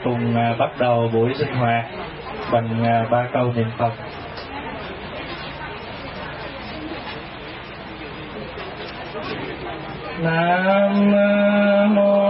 cùng bắt đầu buổi sinh hoạt bằng 3 câu niệm Phật. Nam mô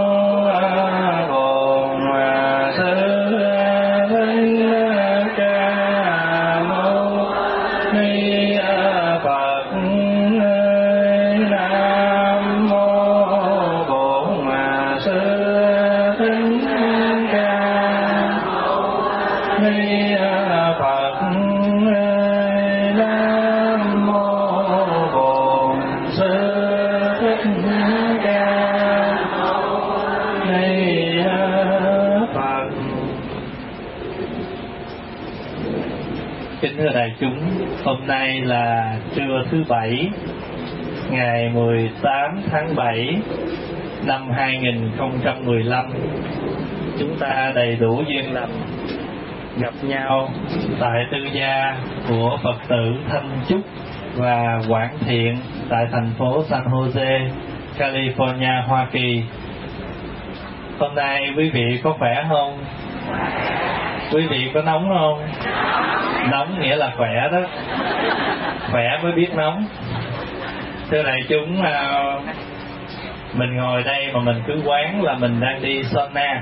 chúng. Hôm nay là trưa thứ Bảy, ngày 18 tháng 7 năm 2015. Chúng ta đầy đủ duyên lành gặp nhau tại tư gia của Phật tử Thanh Chúc và Quảng Thiện tại thành phố San Jose, California, Hoa Kỳ. Hôm nay quý vị có khỏe không? Quý vị có nóng không? Nóng nghĩa là khỏe đó, khỏe mới biết nóng. Thưa đại chúng, mình ngồi đây mà mình cứ quán là mình đang đi sauna.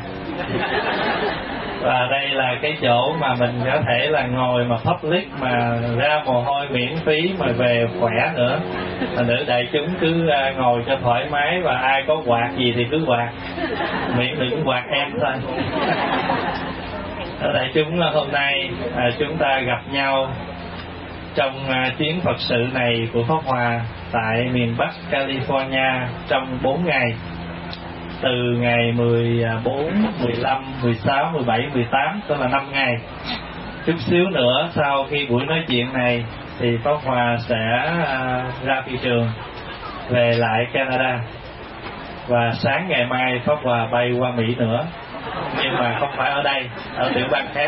Và đây là cái chỗ mà mình có thể là ngồi mà public mà ra mồ hôi miễn phí mà về khỏe nữa. Thành nữ đại chúng cứ ngồi cho thoải mái, và ai có quạt gì thì cứ quạt, miễn đừng quạt em thôi. Đại chúng, hôm nay chúng ta gặp nhau trong chuyến Phật sự này của Pháp Hòa tại miền Bắc California trong 4 ngày, từ ngày 14, 15, 16, 17, 18, tức là 5 ngày. Chút xíu nữa sau khi buổi nói chuyện này thì Pháp Hòa sẽ ra phi trường về lại Canada, và sáng ngày mai Pháp Hòa bay qua Mỹ nữa, nhưng mà không phải ở đây, ở tiểu bang khác.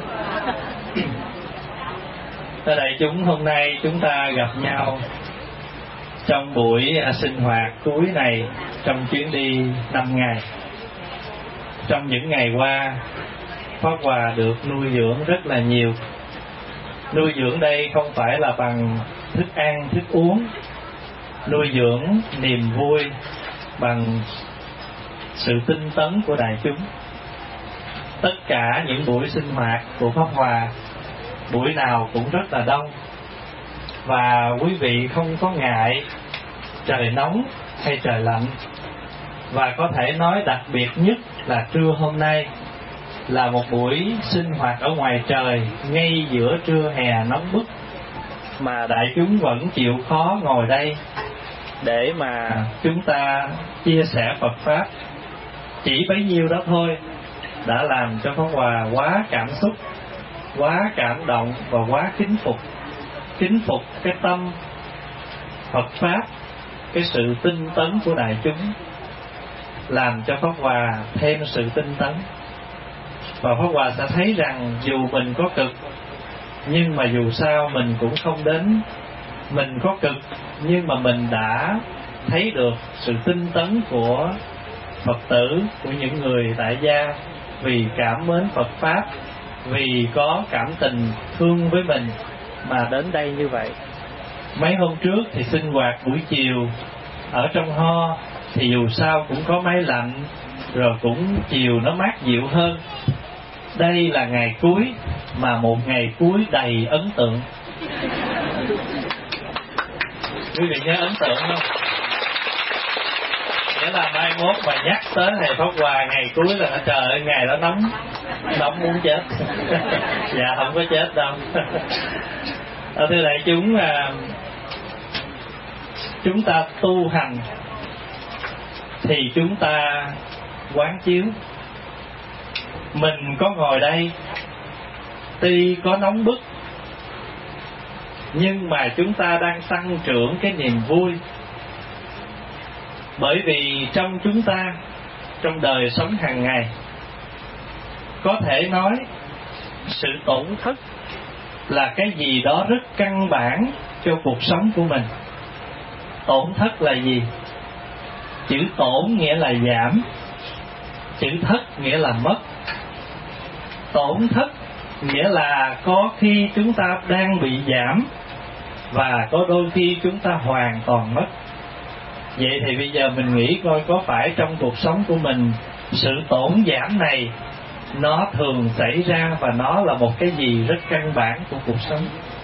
Thưa đại chúng, hôm nay chúng ta gặp nhau trong buổi sinh hoạt cuối này trong chuyến đi 5 ngày. Trong những ngày qua, Pháp Hòa được nuôi dưỡng rất là nhiều. Nuôi dưỡng đây không phải là bằng thức ăn, thức uống. Nuôi dưỡng niềm vui bằng sự tinh tấn của đại chúng. Tất cả những buổi sinh hoạt của Pháp Hòa, buổi nào cũng rất là đông, và quý vị không có ngại trời nóng hay trời lạnh. Và có thể nói đặc biệt nhất là trưa hôm nay là một buổi sinh hoạt ở ngoài trời, ngay giữa trưa hè nóng bức, mà đại chúng vẫn chịu khó ngồi đây để mà chúng ta chia sẻ Phật Pháp. Chỉ bấy nhiêu đó thôi đã làm cho Pháp Hòa quá cảm xúc, quá cảm động và quá kính phục. Kính phục cái tâm Phật Pháp, cái sự tinh tấn của đại chúng, làm cho Pháp Hòa thêm sự tinh tấn. Và Pháp Hòa sẽ thấy rằng dù mình có cực, nhưng mà dù sao mình cũng không đến. Mình có cực, nhưng mà mình đã thấy được sự tinh tấn của Phật tử, của những người tại gia, vì cảm mến Phật Pháp, vì có cảm tình thương với mình mà đến đây như vậy. Mấy hôm trước thì sinh hoạt buổi chiều ở trong ho, thì dù sao cũng có máy lạnh, rồi cũng chiều nó mát dịu hơn. Đây là ngày cuối, mà một ngày cuối đầy ấn tượng. Quý vị nhớ ấn tượng không? Nghĩa là mai mốt mà nhắc tới thầy Pháp Hòa ngày cuối là trời ơi, ngày đó nóng, nóng muốn chết. Dạ không có chết đâu. Thưa đại chúng, chúng ta tu hành thì chúng ta quán chiếu. Mình có ngồi đây, tuy có nóng bức, nhưng mà chúng ta đang tăng trưởng cái niềm vui. Bởi vì trong chúng ta, trong đời sống hàng ngày, có thể nói sự tổn thất là cái gì đó rất căn bản cho cuộc sống của mình. Tổn thất là gì? Chữ tổn nghĩa là giảm, chữ thất nghĩa là mất. tổn thất nghĩa là có khi chúng ta đang bị giảm, và có đôi khi chúng ta hoàn toàn mất. Vậy thì bây giờ mình nghĩ coi, có phải trong cuộc sống của mình sự tổn giảm này nó thường xảy ra, và nó là một cái gì rất căn bản của cuộc sống.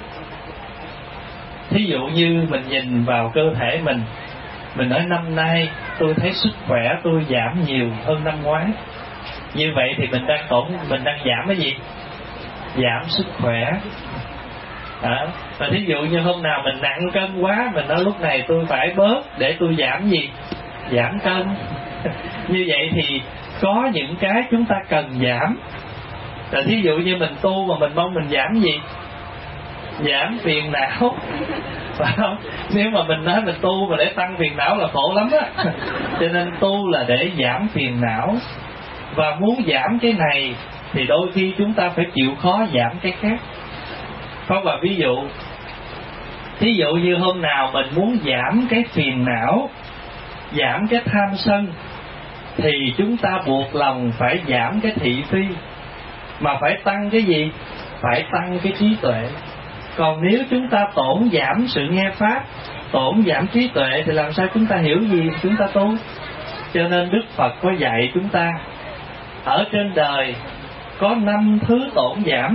Thí dụ như mình nhìn vào cơ thể mình nói năm nay tôi thấy sức khỏe tôi giảm nhiều hơn năm ngoái. Như vậy thì mình đang giảm cái gì? Giảm sức khỏe. Và thí dụ như hôm nào mình nặng cân quá, mình nói lúc này tôi phải bớt để tôi giảm gì? Giảm cân. Như vậy thì có những cái chúng ta cần giảm. Là thí dụ như mình tu mà mình mong mình giảm gì? Giảm phiền não. Phải không? Nếu mà mình nói mình tu mà để tăng phiền não là khổ lắm á. Cho nên tu là để giảm phiền não. Và muốn giảm cái này thì đôi khi chúng ta phải chịu khó giảm cái khác. Có và ví dụ, thí dụ như hôm nào mình muốn giảm cái phiền não, giảm cái tham sân, thì chúng ta buộc lòng phải giảm cái thị phi. Mà phải tăng cái gì? Phải tăng cái trí tuệ. Còn nếu chúng ta tổn giảm sự nghe pháp, tổn giảm trí tuệ, thì làm sao chúng ta hiểu gì chúng ta tu? Cho nên Đức Phật có dạy chúng ta, ở trên đời có 5 thứ tổn giảm.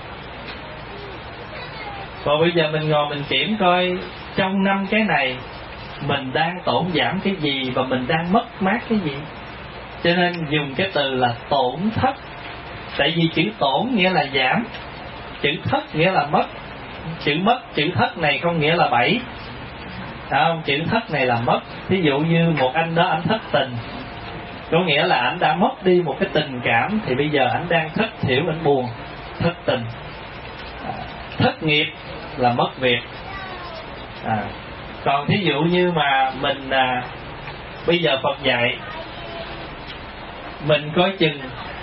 Và bây giờ mình ngồi mình kiểm coi, trong 5 cái này mình đang tổn giảm cái gì, và mình đang mất mát cái gì. Cho nên dùng cái từ là tổn thất. Tại vì chữ tổn nghĩa là giảm, chữ thất nghĩa là mất. Chữ mất, chữ thất này không nghĩa là 7. Không, chữ thất này là mất. Ví dụ như một anh đó anh thất tình, có nghĩa là anh đã mất đi một cái tình cảm, thì bây giờ anh đang thất thiểu, anh buồn, thất tình. Thất nghiệp là mất việc. Còn thí dụ như mà mình bây giờ Phật dạy mình coi chừng,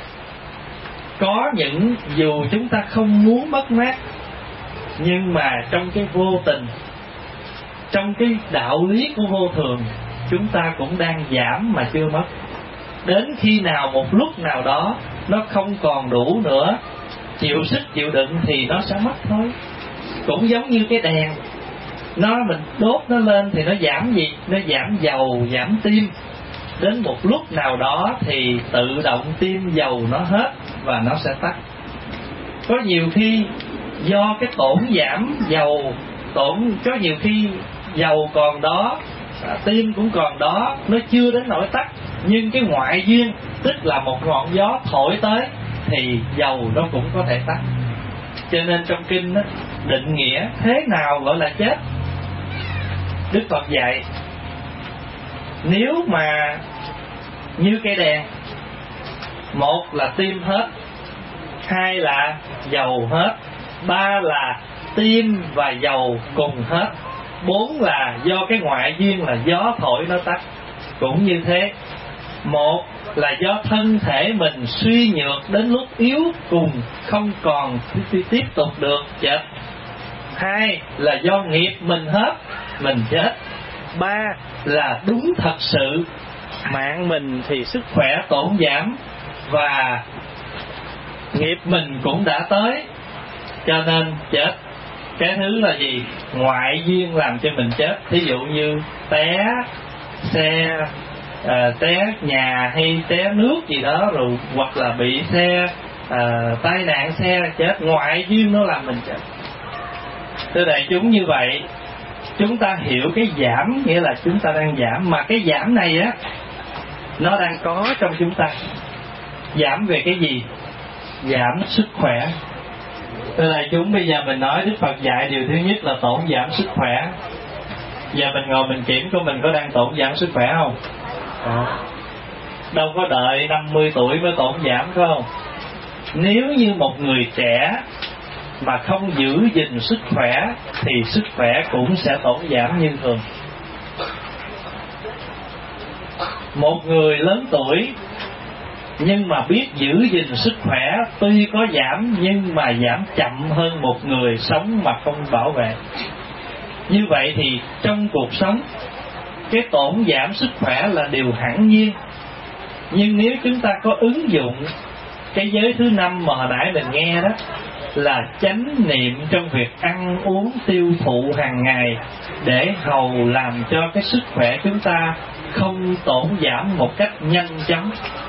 có những dù chúng ta không muốn mất mát, nhưng mà trong cái vô tình, trong cái đạo lý của vô thường, chúng ta cũng đang giảm mà chưa mất. Đến khi nào một lúc nào đó nó không còn đủ nữa, chịu sức chịu đựng, thì nó sẽ mất thôi. Cũng giống như cái đèn, mình đốt nó lên thì nó giảm gì? Nó giảm dầu, giảm tim. Đến một lúc nào đó thì tự động tim dầu nó hết và nó sẽ tắt. Có nhiều khi do cái tổn giảm dầu, có nhiều khi dầu còn đó, tim cũng còn đó, nó chưa đến nỗi tắt, nhưng cái ngoại duyên, tức là một ngọn gió thổi tới, thì dầu nó cũng có thể tắt. Cho nên trong kinh đó, định nghĩa thế nào gọi là chết. Đức Phật dạy, nếu mà như cây đèn, một là tim hết, hai là dầu hết, ba là tim và dầu cùng hết, bốn là do cái ngoại duyên là gió thổi nó tắt. Cũng như thế, một là do thân thể mình suy nhược đến lúc yếu cùng, không còn tiếp tục được, chết. Hai là do nghiệp mình hết, mình chết. Ba là đúng thật sự mạng mình thì sức khỏe tổn giảm, và nghiệp mình cũng đã tới, cho nên chết. Cái thứ là gì? Ngoại duyên làm cho mình chết. Thí dụ như té xe, té nhà hay té nước gì đó, rồi hoặc là bị xe tai nạn xe chết. Ngoại duyên nó làm mình chết. Thưa đại chúng, như vậy chúng ta hiểu cái giảm nghĩa là chúng ta đang giảm, mà cái giảm này á, nó đang có trong chúng ta. Giảm về cái gì? Giảm sức khỏe. Thưa đại chúng, bây giờ mình nói Đức Phật dạy điều thứ nhất là tổn giảm sức khỏe. Giờ mình ngồi mình kiểm của mình có đang tổn giảm sức khỏe không? Đâu có đợi 50 tuổi mới tổn giảm, phải không? Nếu như một người trẻ mà không giữ gìn sức khỏe thì sức khỏe cũng sẽ tổn giảm như thường. Một người lớn tuổi nhưng mà biết giữ gìn sức khỏe, tuy có giảm nhưng mà giảm chậm hơn một người sống mà không bảo vệ. Như vậy thì trong cuộc sống, cái tổn giảm sức khỏe là điều hẳn nhiên. Nhưng nếu chúng ta có ứng dụng Cái giới thứ 5 mà hồi nãy mình nghe đó là chánh niệm trong việc ăn uống tiêu thụ hàng ngày, để hầu làm cho cái sức khỏe chúng ta không tổn giảm một cách nhanh chóng.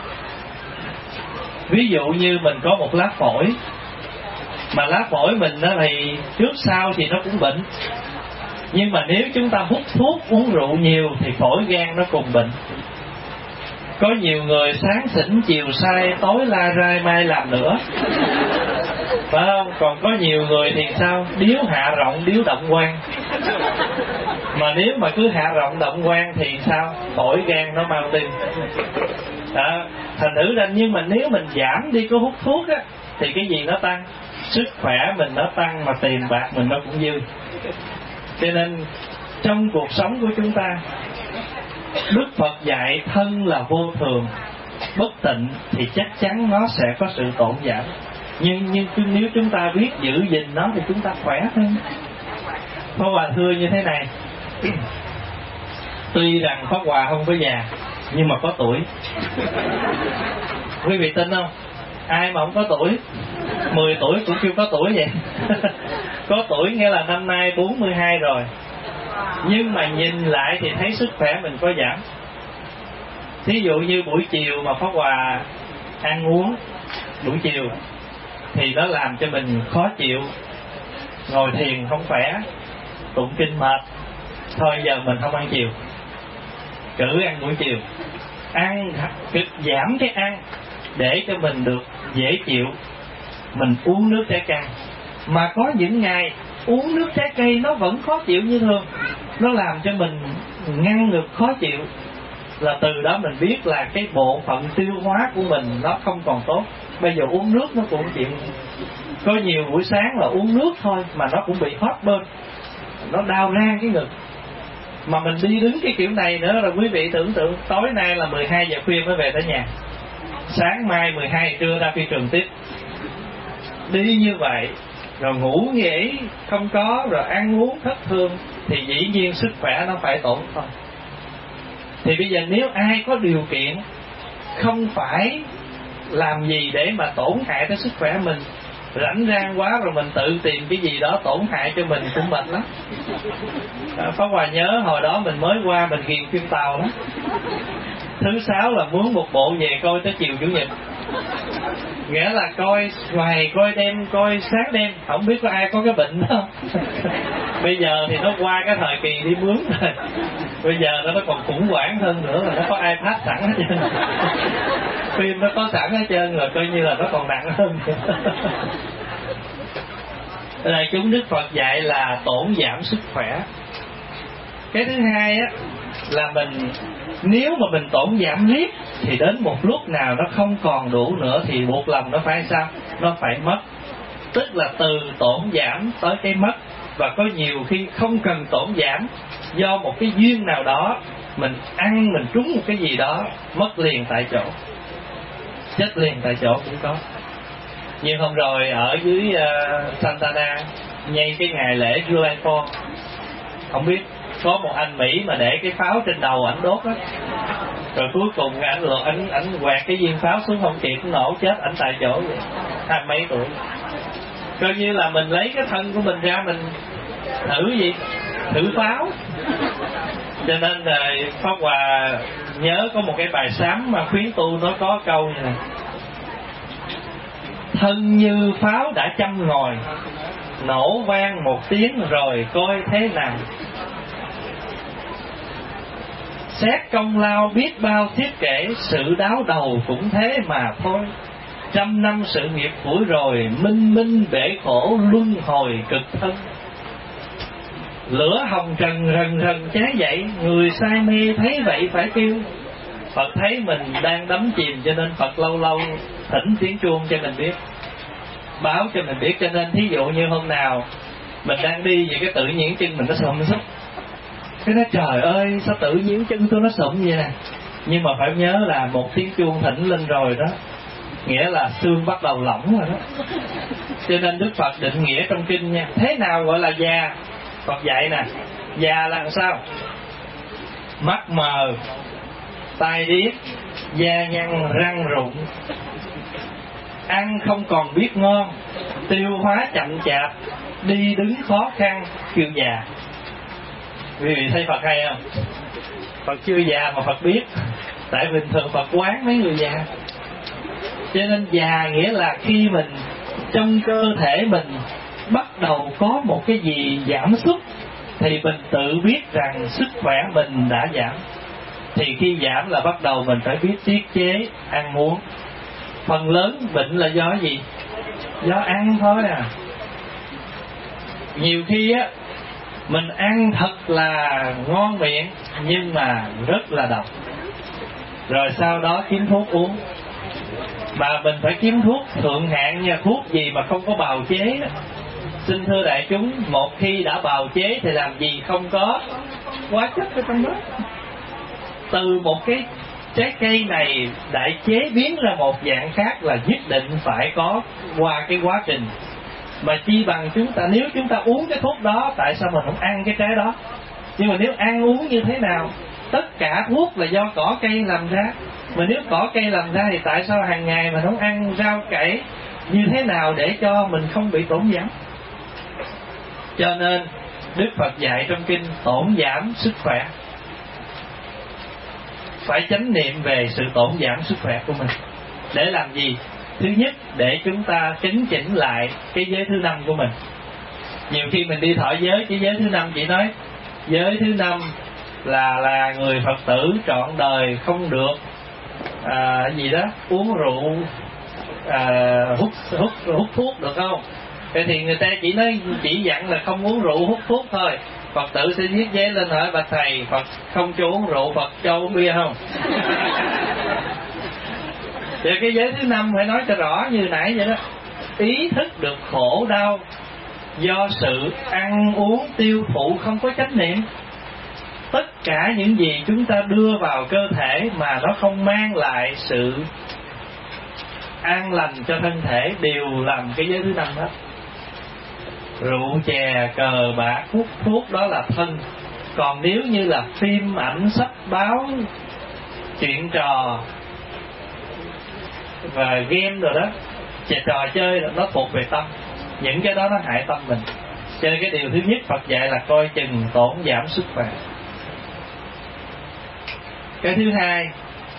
Ví dụ như mình có một lá phổi, mà lá phổi mình đó thì trước sau thì nó cũng bệnh, nhưng mà nếu chúng ta hút thuốc uống rượu nhiều thì phổi gan nó cùng bệnh. Có nhiều người sáng xỉn chiều say, tối la rai mai làm nữa, phải không? Còn có nhiều người thì sao? Điếu hạ rộng, điếu động quan. Mà nếu mà cứ hạ rộng động quan thì sao? Phổi gan nó mau tim. Đó, thành thử ra, nhưng mà nếu mình giảm đi cái hút thuốc á thì cái gì nó tăng? Sức khỏe mình nó tăng, mà tiền bạc mình nó cũng dư. Cho nên trong cuộc sống của chúng ta, Đức Phật dạy thân là vô thường, bất tịnh thì chắc chắn nó sẽ có sự tổn giảm. Nhưng nếu chúng ta biết giữ gìn nó thì chúng ta khỏe hơn. Pháp Hòa thưa như thế này: tuy rằng Pháp Hòa không có già, nhưng mà có tuổi. Quý vị tin không? Ai mà không có tuổi? 10 tuổi cũng chưa có tuổi vậy. Có tuổi nghĩa là năm nay 42 rồi. Nhưng mà nhìn lại thì thấy sức khỏe mình có giảm. Thí dụ như buổi chiều mà Pháp Hòa ăn uống buổi chiều thì nó làm cho mình khó chịu, ngồi thiền không khỏe, tụng kinh mệt, thôi giờ mình không ăn chiều, cử ăn buổi chiều. Ăn giảm cái ăn để cho mình được dễ chịu. Mình uống nước trái cây, mà có những ngày uống nước trái cây nó vẫn khó chịu như thường, nó làm cho mình ngăn ngực khó chịu, là từ đó mình biết là cái bộ phận tiêu hóa của mình nó không còn tốt. Bây giờ uống nước nó cũng chịu. Có nhiều buổi sáng là uống nước thôi mà nó cũng bị hot burn, nó đau rang cái ngực. Mà mình đi đứng cái kiểu này nữa là quý vị tưởng tượng tối nay là 12 giờ khuya mới về tới nhà, sáng mai 12 giờ trưa ra phi trường tiếp. Đi như vậy rồi ngủ nghỉ không có, rồi ăn uống thất thường, thì dĩ nhiên sức khỏe nó phải tổn thôi. Thì bây giờ nếu ai có điều kiện không phải làm gì để mà tổn hại tới sức khỏe mình, rảnh rang quá rồi mình tự tìm cái gì đó tổn hại cho mình cũng mệt lắm. Pháp Hòa nhớ hồi đó mình mới qua, mình ghiền phim Tàu đó. Thứ Sáu là mướn một bộ về coi tới chiều Chủ nhật, nghĩa là coi ngày, coi đêm, coi sáng đêm, không biết có ai có cái bệnh đó không. Bây giờ thì nó qua cái thời kỳ đi mướn rồi, bây giờ nó còn khủng hoảng hơn nữa, là nó có iPad sẵn hết trơn, phim nó có sẵn hết trơn rồi, coi như là nó còn nặng hơn. Đây chúng Đức Phật dạy là tổn giảm sức khỏe. Cái thứ hai á là nếu mà mình tổn giảm riết thì đến một lúc nào nó không còn đủ nữa thì buộc lòng nó phải sao? Nó phải mất. Tức là từ tổn giảm tới cái mất. Và có nhiều khi không cần tổn giảm, do một cái duyên nào đó mình ăn, mình trúng một cái gì đó, mất liền tại chỗ, chết liền tại chỗ cũng có. Như hôm rồi ở dưới Santana ngay cái ngày lễ July 4, không biết có một anh Mỹ mà để cái pháo trên đầu ảnh đốt á, rồi cuối cùng ảnh quẹt cái viên pháo xuống không kịp, nổ chết ảnh tại chỗ vậy, 20 mấy tuổi. Coi như là mình lấy cái thân của mình ra mình thử pháo. Cho nên là Pháp Hòa nhớ có một cái bài sám mà khuyến tu nó có câu như này: thân như pháo đã châm ngòi, nổ vang một tiếng rồi coi thế nào. Xét công lao biết bao thiết kể, sự đáo đầu cũng thế mà thôi. 100 năm sự nghiệp phủi rồi, minh minh bể khổ luân hồi cực thân. Lửa hồng trần rần rần cháy dậy, người say mê thấy vậy phải kêu. Phật thấy mình đang đắm chìm cho nên Phật lâu lâu thỉnh tiếng chuông cho mình biết, báo cho mình biết. Cho nên thí dụ như hôm nào mình đang đi vậy cái tự nhiên chân mình nó sụm xúc, cái nói trời ơi sao tự nhiên chân tôi nó sụm vậy nè. Nhưng mà phải nhớ là một tiếng chuông thỉnh lên rồi đó, nghĩa là xương bắt đầu lỏng rồi đó. Cho nên Đức Phật định nghĩa trong kinh nha. Thế nào gọi là già? Phật dạy nè, già là làm sao? Mắt mờ, tai điếc, da nhăn, răng rụng. ăn không còn biết ngon, tiêu hóa chậm chạp, đi đứng khó khăn, kêu già. Quý vị thấy Phật hay không? Phật chưa già mà Phật biết. Tại bình thường Phật quán mấy người già. Cho nên già nghĩa là khi mình trong cơ thể mình bắt đầu có một cái gì giảm sút, thì mình tự biết rằng sức khỏe mình đã giảm. Thì khi giảm là bắt đầu mình phải biết tiết chế ăn uống. Phần lớn bệnh là do gì? Do ăn thôi à. Nhiều khi á mình ăn thật là ngon miệng nhưng mà rất là độc, rồi sau đó kiếm thuốc uống. Mà mình phải kiếm thuốc thượng hạng nha, thuốc gì mà không có bào chế đó. Xin thưa đại chúng, một khi đã bào chế thì làm gì không có hóa chất ở trong đó. Từ một cái trái cây này đại chế biến ra một dạng khác là nhất định phải có qua cái quá trình. Mà chi bằng chúng ta, nếu chúng ta uống cái thuốc đó, tại sao mình không ăn cái trái đó? Nhưng mà nếu ăn uống như thế nào? Tất cả thuốc là do cỏ cây làm ra. Mà nếu cỏ cây làm ra thì tại sao hàng ngày mình không ăn rau cải như thế nào để cho mình không bị tổn giảm? Cho nên Đức Phật dạy trong kinh tổn giảm sức khỏe. Phải chánh niệm về sự tổn giảm sức khỏe của mình. Để làm gì? Thứ nhất, để chúng ta chấn chỉnh lại cái giới thứ 5 của mình. Nhiều khi mình đi thọ giới, cái giới thứ 5 chỉ nói giới thứ 5 là người Phật tử trọn đời không được gì đó uống rượu, hút thuốc được không? Vậy thì người ta chỉ dặn là không uống rượu hút thuốc thôi. Phật tử sẽ viết giấy lên hỏi bạch thầy, Phật không cho uống rượu, Phật cho uống bia không? Thì cái giới thứ 5 phải nói cho rõ như nãy vậy đó. Ý thức được khổ đau do sự ăn uống tiêu thụ không có chánh niệm. Tất cả những gì chúng ta đưa vào cơ thể mà nó không mang lại sự an lành cho thân thể đều làm cái giới thứ 5 hết. Rượu chè cờ bạc hút thuốc đó là thân. Còn nếu như là phim ảnh sách báo chuyện trò và game rồi đó, trò chơi đó, nó thuộc về tâm. Những cái đó nó hại tâm mình. Cho nên cái điều thứ nhất Phật dạy là coi chừng tổn giảm sức khỏe. Cái thứ hai,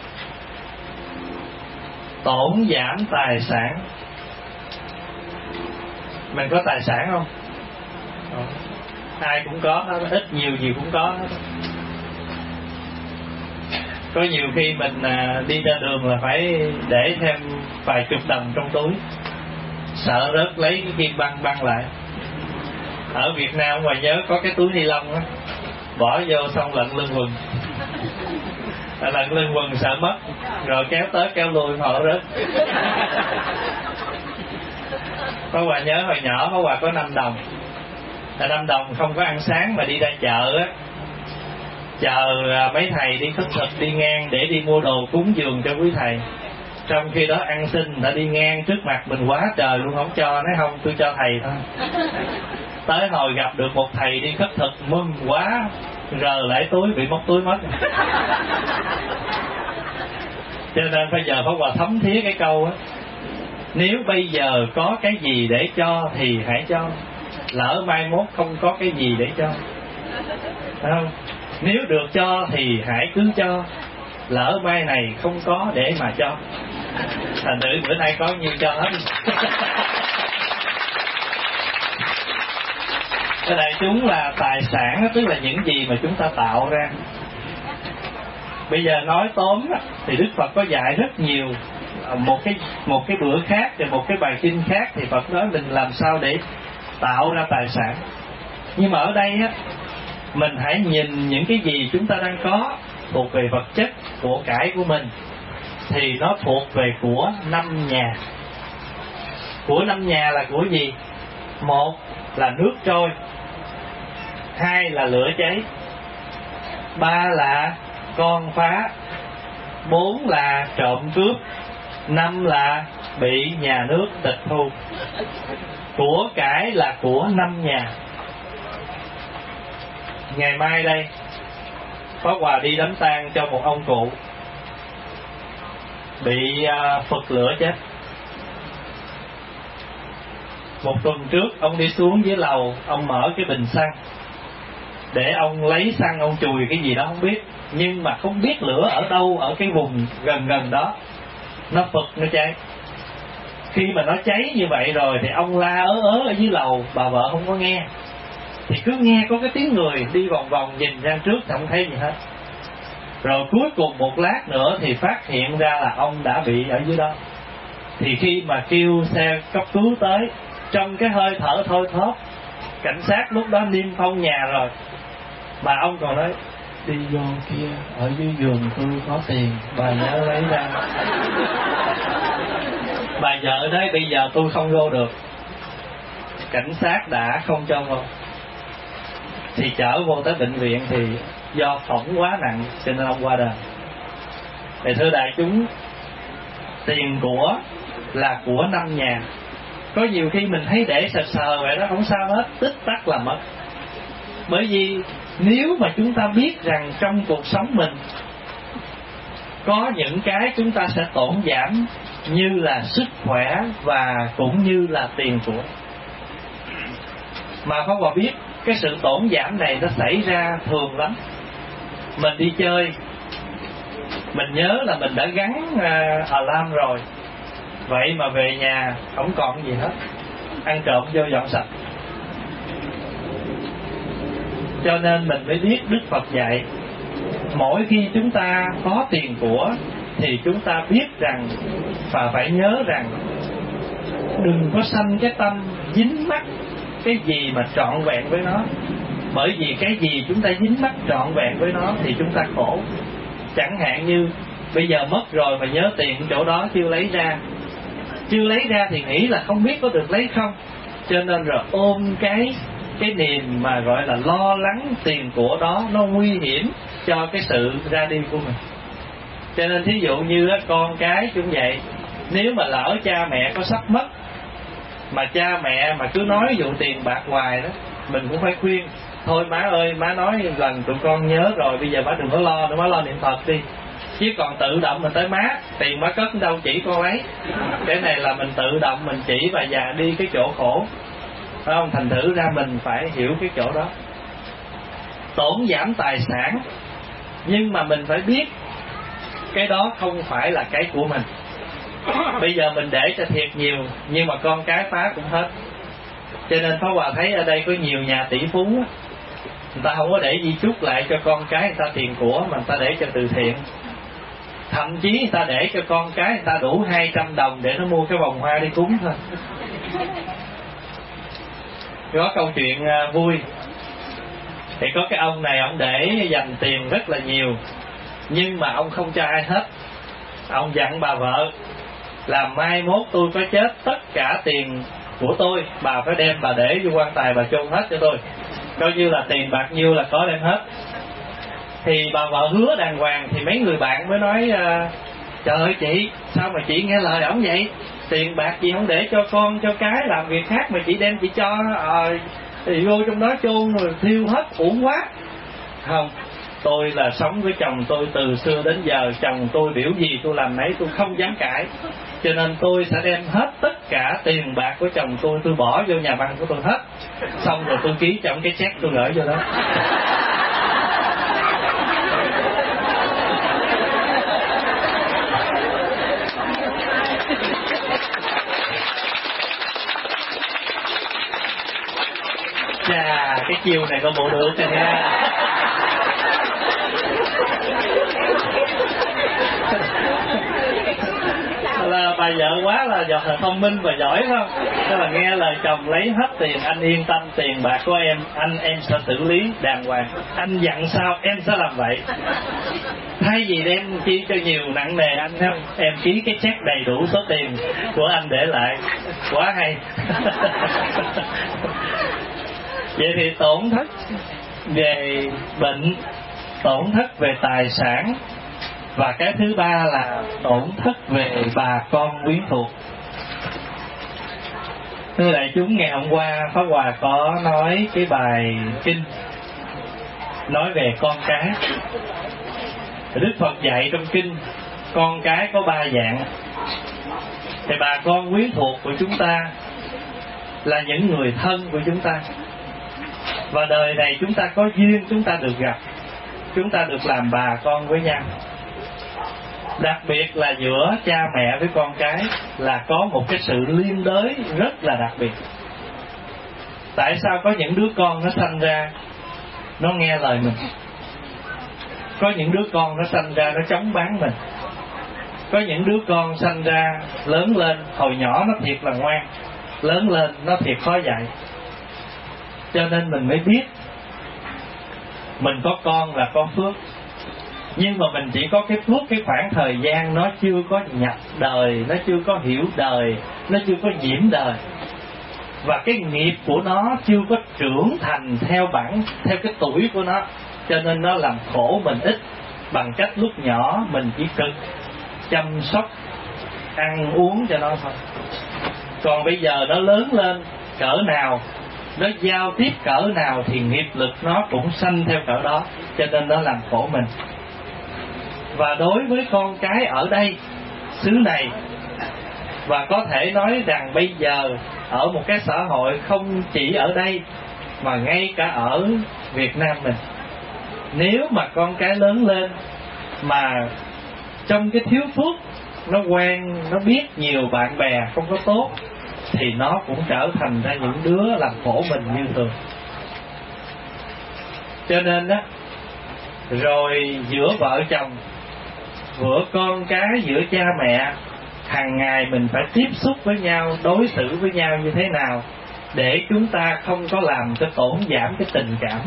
tổn giảm tài sản. Mình có tài sản không? Ai cũng có, ít nhiều gì cũng có. Có nhiều khi mình đi ra đường là phải để thêm vài chục đồng trong túi, sợ rớt lấy cái kim băng lại. Ở Việt Nam ngoài nhớ có cái túi ni lông á, bỏ vô xong lận lưng quần, lận lưng quần sợ mất, rồi kéo tới kéo lui họ rớt. Có Hòa nhớ hồi nhỏ có Hòa có 5 đồng. Là 5 đồng không có ăn sáng mà đi ra chợ á, chờ mấy thầy đi khất thực đi ngang để đi mua đồ cúng dường cho quý thầy. Trong khi đó ăn xin đã đi ngang trước mặt mình quá trời luôn, không cho. Nói không, tôi cho thầy thôi. Tới hồi gặp được một thầy đi khất thực mừng quá, rờ lại túi bị móc túi mất. Cho nên bây giờ Pháp Hòa thấm thía cái câu á, nếu bây giờ có cái gì để cho thì hãy cho, lỡ mai mốt không có cái gì để cho, phải không? Nếu được cho thì hãy cứ cho, lỡ mai này không có để mà cho. Thành thử bữa nay có nhiêu cho hết. Cái này chúng là tài sản, tức là những gì mà chúng ta tạo ra. Bây giờ nói tóm thì Đức Phật có dạy rất nhiều. Một cái bữa khác và một cái bài kinh khác thì Phật nói mình làm sao để tạo ra tài sản. Nhưng mà ở đây á, mình hãy nhìn những cái gì chúng ta đang có thuộc về vật chất, của cải của mình, thì nó thuộc về của 5 nhà. Của 5 nhà là của gì? 1 là nước trôi, 2 là lửa cháy, 3 là con phá, 4 là trộm cướp, 5 là bị nhà nước tịch thu. Của cải là của 5 nhà. Ngày mai đây Pháp Hòa đi đám tang cho một ông cụ bị phật lửa chết. Một tuần trước ông đi xuống dưới lầu, ông mở cái bình xăng để ông lấy xăng, ông chùi cái gì đó không biết, nhưng mà không biết lửa ở đâu, ở cái vùng gần đó nó phực, nó cháy. Khi mà nó cháy như vậy rồi thì ông la ớ ở dưới lầu, bà vợ không có nghe, thì cứ nghe có cái tiếng người đi vòng vòng, nhìn ra trước thì không thấy gì hết. Rồi cuối cùng một lát nữa thì phát hiện ra là ông đã bị ở dưới đó. Thì khi mà kêu xe cấp cứu tới, trong cái hơi thở thôi thóp, cảnh sát lúc đó niêm phong nhà rồi, mà ông còn nói đi vô kia, ở dưới giường tôi có tiền, bà nhớ lấy ra. Bà vợ nói bây giờ tôi không vô được, cảnh sát đã không cho vô. Thì chở vô tới bệnh viện thì do phỏng quá nặng cho nên ông qua đời. Thì thưa đại chúng, tiền của là của năm nhà. Có nhiều khi mình thấy để sờ sờ vậy đó không sao hết, tích tắc là mất. Bởi vì nếu mà chúng ta biết rằng trong cuộc sống mình có những cái chúng ta sẽ tổn giảm, như là sức khỏe và cũng như là tiền của, mà Pháp Hòa biết cái sự tổn giảm này nó xảy ra thường lắm. Mình đi chơi, mình nhớ là mình đã gắn alarm rồi, vậy mà về nhà không còn gì hết, ăn trộm vô dọn sạch. Cho nên mình mới biết Đức Phật dạy, mỗi khi chúng ta có tiền của thì chúng ta biết rằng và phải nhớ rằng đừng có sanh cái tâm dính mắc cái gì mà trọn vẹn với nó. Bởi vì cái gì chúng ta dính mắc trọn vẹn với nó thì chúng ta khổ. Chẳng hạn như bây giờ mất rồi mà nhớ tiền chỗ đó chưa lấy ra, thì nghĩ là không biết có được lấy không, cho nên rồi ôm cái niềm mà gọi là lo lắng tiền của đó, nó nguy hiểm cho cái sự ra đi của mình. Cho nên thí dụ như con cái cũng vậy, nếu mà lỡ cha mẹ có sắp mất mà cha mẹ mà cứ nói dụ tiền bạc hoài đó, mình cũng phải khuyên thôi má ơi, má nói lần tụi con nhớ rồi, bây giờ má đừng có lo nữa, má lo niệm Phật đi, chứ còn tự động mình tới má tiền má cất đâu chỉ con lấy. Cái này là mình tự động mình chỉ và già đi cái chỗ khổ, phải không? Thành thử ra mình phải hiểu cái chỗ đó. Tổn giảm tài sản, nhưng mà mình phải biết cái đó không phải là cái của mình. Bây giờ mình để cho thiệt nhiều, nhưng mà con cái phá cũng hết. Cho nên Pháp Hòa thấy ở đây có nhiều nhà tỷ phú, người ta không có để di chúc lại cho con cái người ta tiền của, mà người ta để cho từ thiện. Thậm chí người ta để cho con cái người ta đủ 200 đồng để nó mua cái vòng hoa đi cúng thôi. Có câu chuyện vui. Thì có cái ông này, ông để dành tiền rất là nhiều, nhưng mà ông không cho ai hết. Ông dặn bà vợ là mai mốt tôi có chết, tất cả tiền của tôi bà phải đem bà để vô quan tài bà chôn hết cho tôi, coi như là tiền bạc nhiêu là có đem hết. Thì bà vợ hứa đàng hoàng, thì mấy người bạn mới nói trời ơi chị, sao mà chị nghe lời ổng vậy, tiền bạc chị không để cho con cho cái làm việc khác mà chị đem chị cho thì vô trong đó chôn rồi thiêu hết, uổng quá. Không, tôi là sống với chồng tôi từ xưa đến giờ, chồng tôi biểu gì tôi làm nấy, tôi không dám cãi, cho nên tôi sẽ đem hết tất cả tiền bạc của chồng tôi bỏ vô nhà băng của tôi hết, xong rồi tôi ký trong cái check tôi gửi vô đó. Chà, cái chiều này có bộ được rồi nha. Là bà vợ quá là thông minh và giỏi, phải không? Tức là nghe lời chồng lấy hết tiền, anh yên tâm, tiền bạc của em sẽ xử lý đàng hoàng, anh dặn sao em sẽ làm vậy. Thay vì đem chi cho nhiều nặng nề anh, không, em ký cái check đầy đủ số tiền của anh để lại. Quá hay. Vậy thì tổn thất về bệnh, tổn thất về tài sản, và cái thứ ba là tổn thất về bà con quyến thuộc. Thưa đại chúng, ngày hôm qua Pháp Hòa có nói cái bài kinh nói về con cái. Đức Phật dạy trong kinh con cái có 3 dạng. Thì bà con quyến thuộc của chúng ta là những người thân của chúng ta. Và đời này chúng ta có duyên, chúng ta được gặp, chúng ta được làm bà con với nhau. Đặc biệt là giữa cha mẹ với con cái là có một cái sự liên đới rất là đặc biệt. Tại sao có những đứa con nó sanh ra nó nghe lời mình, có những đứa con nó sanh ra nó chống bán mình, có những đứa con sanh ra lớn lên hồi nhỏ nó thiệt là ngoan, lớn lên nó thiệt khó dạy. Cho nên mình mới biết mình có con là có phước. Nhưng mà mình chỉ có cái phước cái khoảng thời gian nó chưa có nhập đời, nó chưa có hiểu đời, nó chưa có nhiễm đời, và cái nghiệp của nó chưa có trưởng thành theo cái tuổi của nó, cho nên nó làm khổ mình ít. Bằng cách lúc nhỏ mình chỉ cực chăm sóc ăn uống cho nó thôi. Còn bây giờ nó lớn lên cỡ nào, nó giao tiếp cỡ nào thì nghiệp lực nó cũng sanh theo cỡ đó, cho nên nó làm khổ mình. Và đối với con cái ở đây, xứ này, và có thể nói rằng bây giờ ở một cái xã hội không chỉ ở đây mà ngay cả ở Việt Nam mình, nếu mà con cái lớn lên mà trong cái thiếu phước, nó quen, nó biết nhiều bạn bè không có tốt, thì nó cũng trở thành ra những đứa làm khổ mình như thường. Cho nên đó, rồi giữa vợ chồng, giữa con cái, giữa cha mẹ, hàng ngày mình phải tiếp xúc với nhau, đối xử với nhau như thế nào để chúng ta không có làm cho tổn giảm cái tình cảm.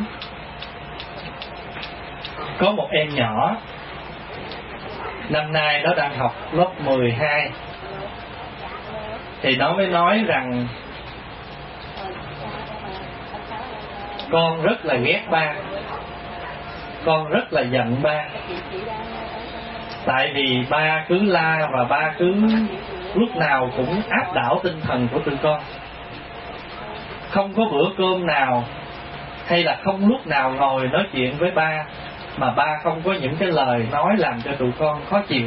Có một em nhỏ, năm nay nó đang học lớp 12, thì nó mới nói rằng con rất là ghét ba, con rất là giận ba, tại vì ba cứ la và ba cứ lúc nào cũng áp đảo tinh thần của tụi con. Không có bữa cơm nào hay là không lúc nào ngồi nói chuyện với ba mà ba không có những cái lời nói làm cho tụi con khó chịu.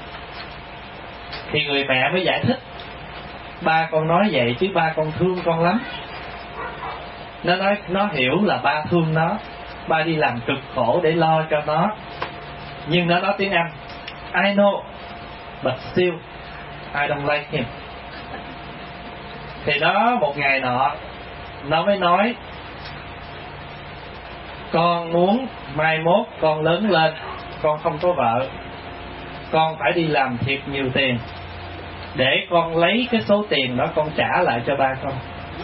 Thì người mẹ mới giải thích, ba con nói vậy chứ ba con thương con lắm. Nó nói nó hiểu là ba thương nó, ba đi làm cực khổ để lo cho nó. Nhưng nó nói tiếng Anh, I know, but still I don't like him. Thì đó, một ngày nọ nó mới nói, con muốn mai mốt con lớn lên, con không có vợ, con phải đi làm thiệt nhiều tiền để con lấy cái số tiền đó con trả lại cho ba con,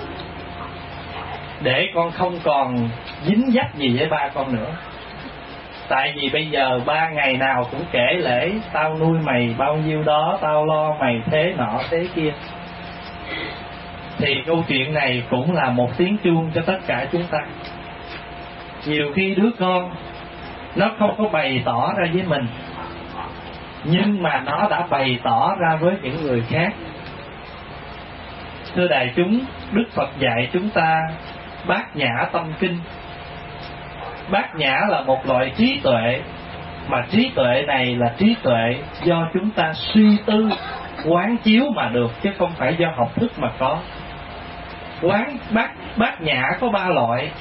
để con không còn dính dắt gì với ba con nữa. Tại vì bây giờ ba ngày nào cũng kể lễ, tao nuôi mày bao nhiêu đó, tao lo mày thế nọ thế kia. Thì câu chuyện này cũng là một tiếng chuông cho tất cả chúng ta. Nhiều khi đứa con nó không có bày tỏ ra với mình, nhưng mà nó đã bày tỏ ra với những người khác. Thưa đại chúng, Đức Phật dạy chúng ta bát nhã tâm kinh. Bát nhã là một loại trí tuệ, mà trí tuệ này là trí tuệ do chúng ta suy tư, quán chiếu mà được, chứ không phải do học thức mà có. Bát nhã có 3 loại: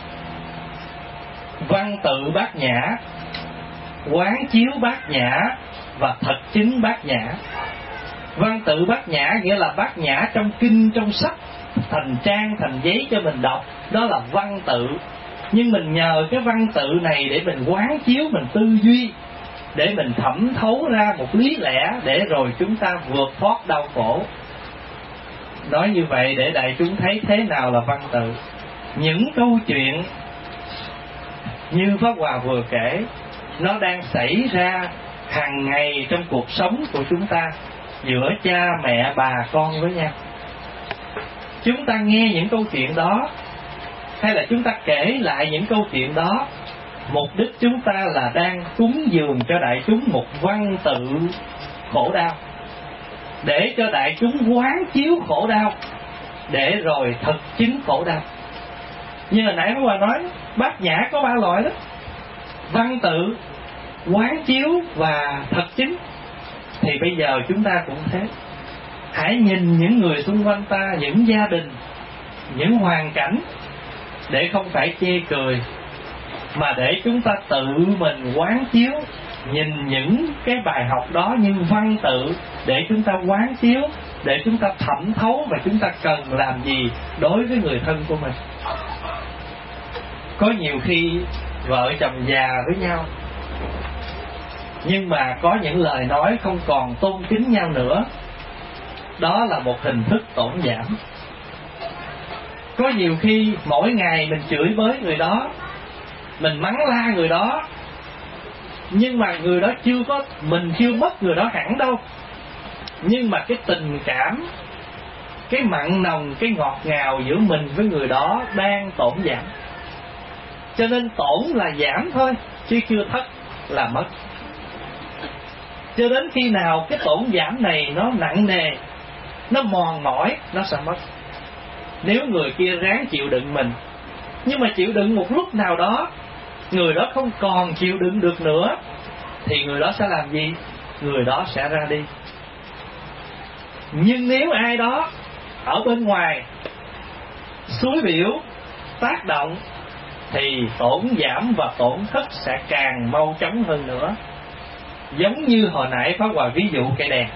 văn tự bát nhã, quán chiếu bát nhã và thực chứng bát nhã. Văn tự bát nhã nghĩa là bát nhã trong kinh, trong sách, thành trang, thành giấy cho mình đọc, đó là văn tự. Nhưng mình nhờ cái văn tự này để mình quán chiếu, mình tư duy, để mình thẩm thấu ra một lý lẽ, để rồi chúng ta vượt thoát đau khổ. Nói như vậy để đại chúng thấy thế nào là văn tự. Những câu chuyện như Pháp Hòa vừa kể, nó đang xảy ra hàng ngày trong cuộc sống của chúng ta, giữa cha mẹ bà con với nhau. Chúng ta nghe những câu chuyện đó, hay là chúng ta kể lại những câu chuyện đó, mục đích chúng ta là đang cúng dường cho đại chúng một văn tự khổ đau, để cho đại chúng quán chiếu khổ đau, để rồi thực chứng khổ đau. Như hồi nãy Pháp Hòa nói, bát nhã có 3 loại đó: văn tự, quán chiếu và thực chứng. Thì bây giờ chúng ta cũng thế. Hãy nhìn những người xung quanh ta, những gia đình những hoàn cảnh để không phải chê cười, mà để chúng ta tự mình quán chiếu, nhìn những cái bài học đó như văn tự để chúng ta quán chiếu, để chúng ta thẩm thấu mà chúng ta cần làm gì đối với người thân của mình. Có nhiều khi vợ chồng già với nhau, nhưng mà có những lời nói không còn tôn kính nhau nữa, đó là một hình thức tổn giảm. Có nhiều khi mỗi ngày mình chửi bới người đó, mình mắng la người đó, nhưng mà người đó mình chưa mất người đó hẳn đâu, nhưng mà cái tình cảm, cái mặn nồng, cái ngọt ngào giữa mình với người đó đang tổn giảm. Cho nên tổn là giảm thôi, chứ chưa thất là mất. Cho đến khi nào cái tổn giảm này nó nặng nề, nó mòn mỏi, nó sẽ mất. Nếu người kia ráng chịu đựng mình, nhưng mà chịu đựng một lúc nào đó, người đó không còn chịu đựng được nữa, thì người đó sẽ làm gì? Người đó sẽ ra đi. Nhưng nếu ai đó ở bên ngoài xúi biểu, tác động, thì tổn giảm và tổn thất sẽ càng mau chóng hơn nữa. Giống như hồi nãy Pháp Hòa ví dụ cây đèn,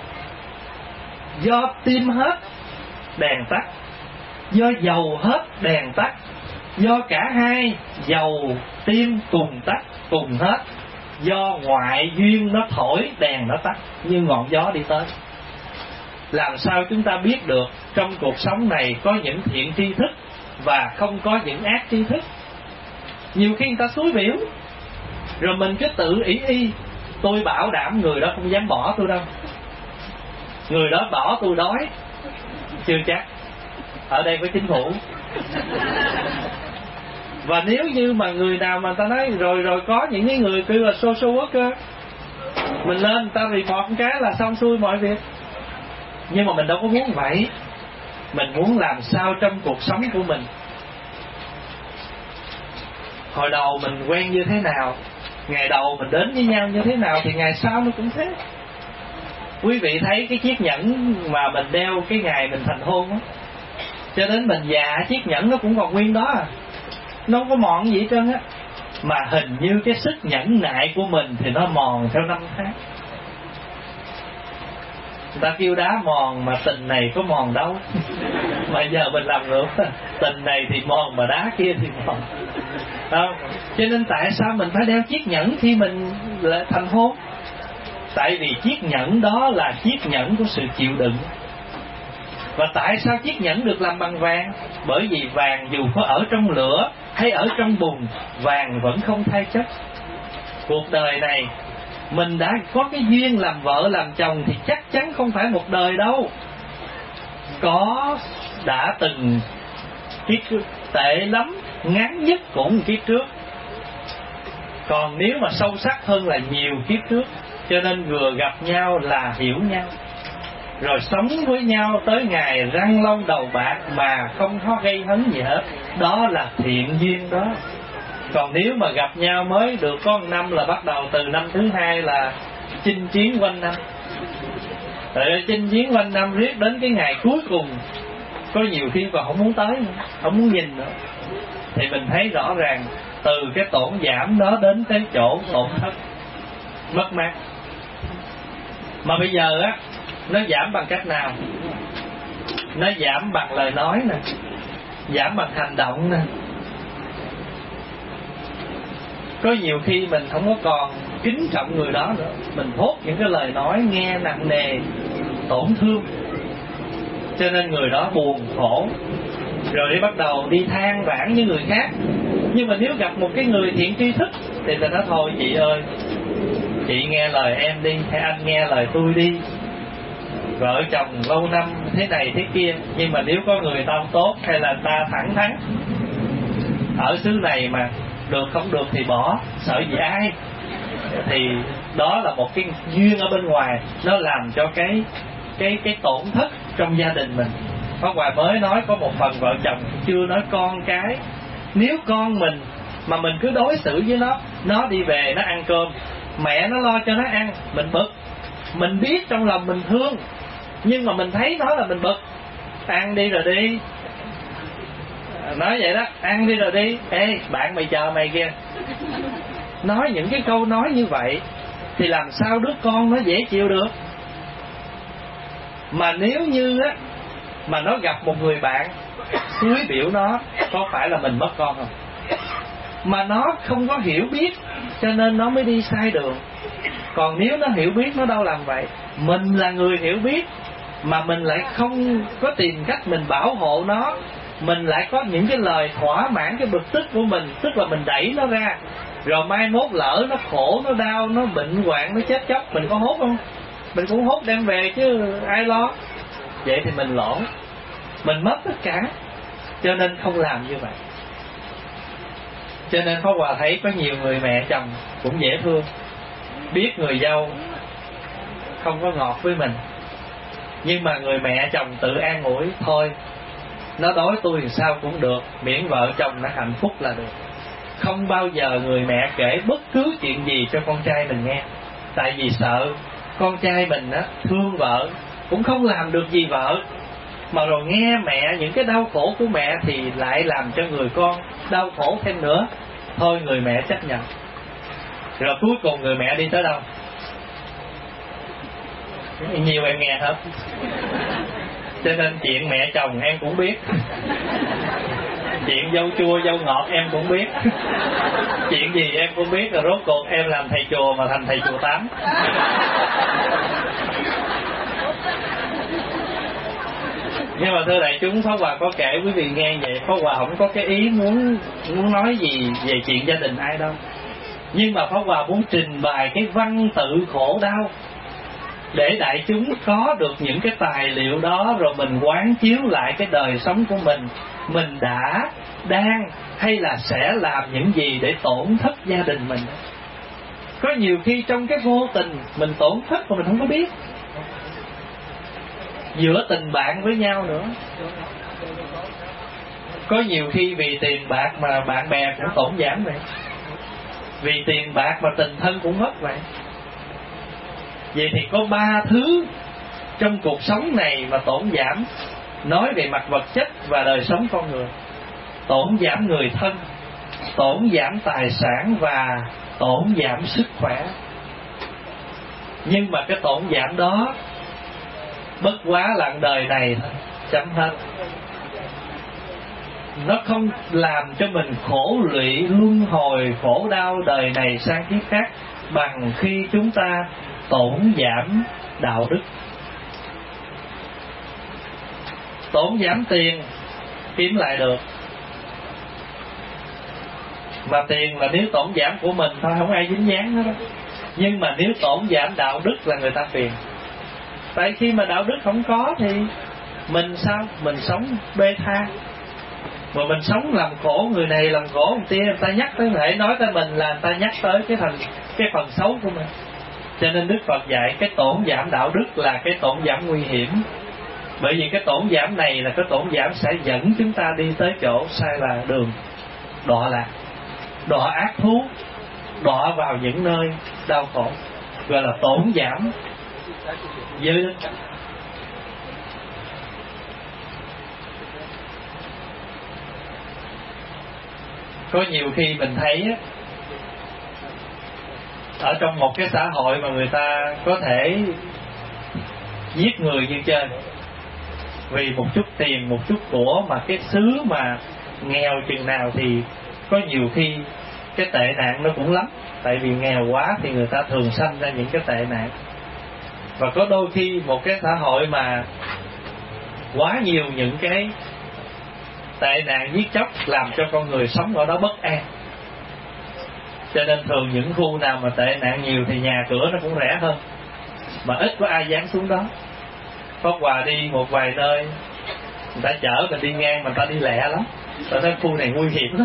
do tim hết đèn tắt, do dầu hết đèn tắt, do cả hai dầu tim cùng tắt cùng hết, do ngoại duyên nó thổi đèn nó tắt, như ngọn gió đi tới. Làm sao chúng ta biết được trong cuộc sống này có những thiện tri thức và không có những ác tri thức? Nhiều khi người ta xúi biểu, rồi mình cứ tự ý y, tôi bảo đảm người đó không dám bỏ tôi đâu, người đó bỏ tôi đói, chưa chắc. Ở đây với chính phủ. Và nếu như mà người nào mà ta nói rồi có những cái người kêu là social worker, mình lên người ta report một cái là xong xuôi mọi việc. Nhưng mà mình đâu có muốn vậy. Mình muốn làm sao trong cuộc sống của mình, hồi đầu mình quen như thế nào, ngày đầu mình đến với nhau như thế nào, thì ngày sau nó cũng thế. Quý vị thấy cái chiếc nhẫn mà mình đeo cái ngày mình thành hôn á, cho đến mình già chiếc nhẫn nó cũng còn nguyên đó à, nó không có mòn gì hết trơn á. Mà hình như cái sức nhẫn nại của mình thì nó mòn theo năm tháng. Người ta kêu đá mòn mà tình này có mòn đâu. Mà giờ mình làm ngược, tình này thì mòn mà đá kia thì mòn. Không? Cho nên tại sao mình phải đeo chiếc nhẫn khi mình thành hôn? Tại vì chiếc nhẫn đó là chiếc nhẫn của sự chịu đựng. Và tại sao chiếc nhẫn được làm bằng vàng? Bởi vì vàng dù có ở trong lửa hay ở trong bùn, vàng vẫn không thay chất. Cuộc đời này mình đã có cái duyên làm vợ làm chồng thì chắc chắn không phải một đời đâu. Có đã từng kiếp tệ lắm, ngắn nhất cũng kiếp trước. Còn nếu mà sâu sắc hơn là nhiều kiếp trước. Cho nên vừa gặp nhau là hiểu nhau, rồi sống với nhau tới ngày răng long đầu bạc mà không có gây hấn gì hết. Đó là thiện duyên đó. Còn nếu mà gặp nhau mới được có 1 năm là bắt đầu từ năm thứ 2 là chinh chiến quanh năm. Rồi chinh chiến quanh năm riết đến cái ngày cuối cùng, có nhiều khi còn không muốn tới nữa, không muốn nhìn nữa. Thì mình thấy rõ ràng từ cái tổn giảm đó đến tới chỗ tổn thất, mất mát. Mà bây giờ á, nó giảm bằng cách nào? Nó giảm bằng lời nói nè, giảm bằng hành động nè. Có nhiều khi mình không có còn kính trọng người đó nữa, mình thốt những cái lời nói nghe nặng nề, tổn thương, cho nên người đó buồn khổ, rồi đi bắt đầu đi than vãn với người khác. Nhưng mà nếu gặp một cái người thiện tri thức thì người ta nói thôi chị ơi, chị nghe lời em đi, hay anh nghe lời tôi đi. Vợ chồng lâu năm thế này thế kia, nhưng mà nếu có người ta không tốt, hay là ta thẳng thắn, ở xứ này mà được không được thì bỏ, sợ gì ai. Thì đó là một cái duyên ở bên ngoài, nó làm cho cái tổn thất trong gia đình mình. Pháp Hòa mới nói có một phần vợ chồng, chưa nói con cái. Nếu con mình mà mình cứ đối xử với nó đi về nó ăn cơm, mẹ nó lo cho nó ăn, mình bực. Mình biết trong lòng mình thương, nhưng mà mình thấy nó là mình bực. Ăn đi rồi đi, Nói vậy đó, ăn đi rồi đi. Ê, bạn mày chờ mày kia. Nói những cái câu nói như vậy thì làm sao đứa con nó dễ chịu được. Mà nếu như á mà nó gặp một người bạn cưới biểu nó, có phải là mình mất con không? Mà nó không có hiểu biết cho nên nó mới đi sai đường. Còn nếu nó hiểu biết nó đâu làm vậy. Mình là người hiểu biết mà mình lại không có tìm cách mình bảo hộ nó, mình lại có những cái lời thỏa mãn cái bực tức của mình, tức là mình đẩy nó ra, rồi mai mốt lỡ nó khổ, nó đau, nó bệnh hoạn, nó chết chóc, mình có hốt không? Mình cũng hốt đem về chứ ai lo. Vậy thì mình lỗ, mình mất tất cả. Cho nên không làm như vậy. Cho nên Pháp Hòa thấy có nhiều người mẹ chồng cũng dễ thương, biết người dâu không có ngọt với mình, nhưng mà người mẹ chồng tự an ủi thôi, nó đối tôi làm sao cũng được, miễn vợ chồng nó hạnh phúc là được. Không bao giờ người mẹ kể bất cứ chuyện gì cho con trai mình nghe, tại vì sợ con trai mình á thương vợ cũng không làm được gì vợ, mà rồi nghe mẹ những cái đau khổ của mẹ thì lại làm cho người con đau khổ thêm nữa. Thôi người mẹ chấp nhận. Rồi cuối cùng người mẹ đi tới đâu? Nhiều em nghe hết. Cho nên chuyện mẹ chồng em cũng biết, chuyện dâu chua dâu ngọt em cũng biết, chuyện gì em cũng biết. Rồi rốt cuộc em làm thầy chùa mà thành thầy chùa 8. Nhưng mà thưa đại chúng, Pháp Hòa có kể quý vị nghe vậy, Pháp Hòa không có cái ý muốn nói gì về chuyện gia đình ai đâu. Nhưng mà Pháp Hòa muốn trình bày cái văn tự khổ đau để đại chúng có được những cái tài liệu đó, rồi mình quán chiếu lại cái đời sống của mình đã, đang hay là sẽ làm những gì để tổn thất gia đình mình. Có nhiều khi trong cái vô tình mình tổn thất mà mình không có biết. Giữa tình bạn với nhau nữa, có nhiều khi vì tiền bạc mà bạn bè cũng tổn giảm vậy, vì tiền bạc mà tình thân cũng mất vậy. Vậy thì có 3 thứ trong cuộc sống này mà tổn giảm, nói về mặt vật chất và đời sống con người. Tổn giảm người thân, tổn giảm tài sản và tổn giảm sức khỏe. Nhưng mà cái tổn giảm đó bất quá là đời này thôi, chấm hết. Nó không làm cho mình khổ lụy luân hồi khổ đau đời này sang kiếp khác bằng khi chúng ta tổn giảm đạo đức. Tổn giảm tiền kiếm lại được, mà tiền là nếu tổn giảm của mình thôi, không ai dính dáng hết đó. Nhưng mà nếu tổn giảm đạo đức là người ta phiền. Tại khi mà đạo đức không có thì mình sao? Mình sống bê tha, mà mình sống làm khổ người này, làm khổ người kia, người ta nhắc tới thể nói tới mình là người ta nhắc tới cái phần xấu của mình. Cho nên Đức Phật dạy cái tổn giảm đạo đức là cái tổn giảm nguy hiểm. Bởi vì cái tổn giảm này là cái tổn giảm sẽ dẫn chúng ta đi tới chỗ sai là đường đọa lạc, đọa ác thú, đọa vào những nơi đau khổ, gọi là tổn giảm giới đức. Có nhiều khi mình thấy ở trong một cái xã hội mà người ta có thể giết người như chơi vì một chút tiền, một chút của, mà cái xứ mà nghèo chừng nào thì có nhiều khi cái tệ nạn nó cũng lắm. Tại vì nghèo quá thì người ta thường sanh ra những cái tệ nạn. Và có đôi khi một cái xã hội mà quá nhiều những cái tệ nạn giết chóc làm cho con người sống ở đó bất an. Cho nên thường những khu nào mà tệ nạn nhiều thì nhà cửa nó cũng rẻ hơn, mà ít có ai dám xuống đó. Pháp Hòa đi một vài nơi, người ta chở mình đi ngang mà người ta đi lẹ lắm, ta thấy khu này nguy hiểm lắm.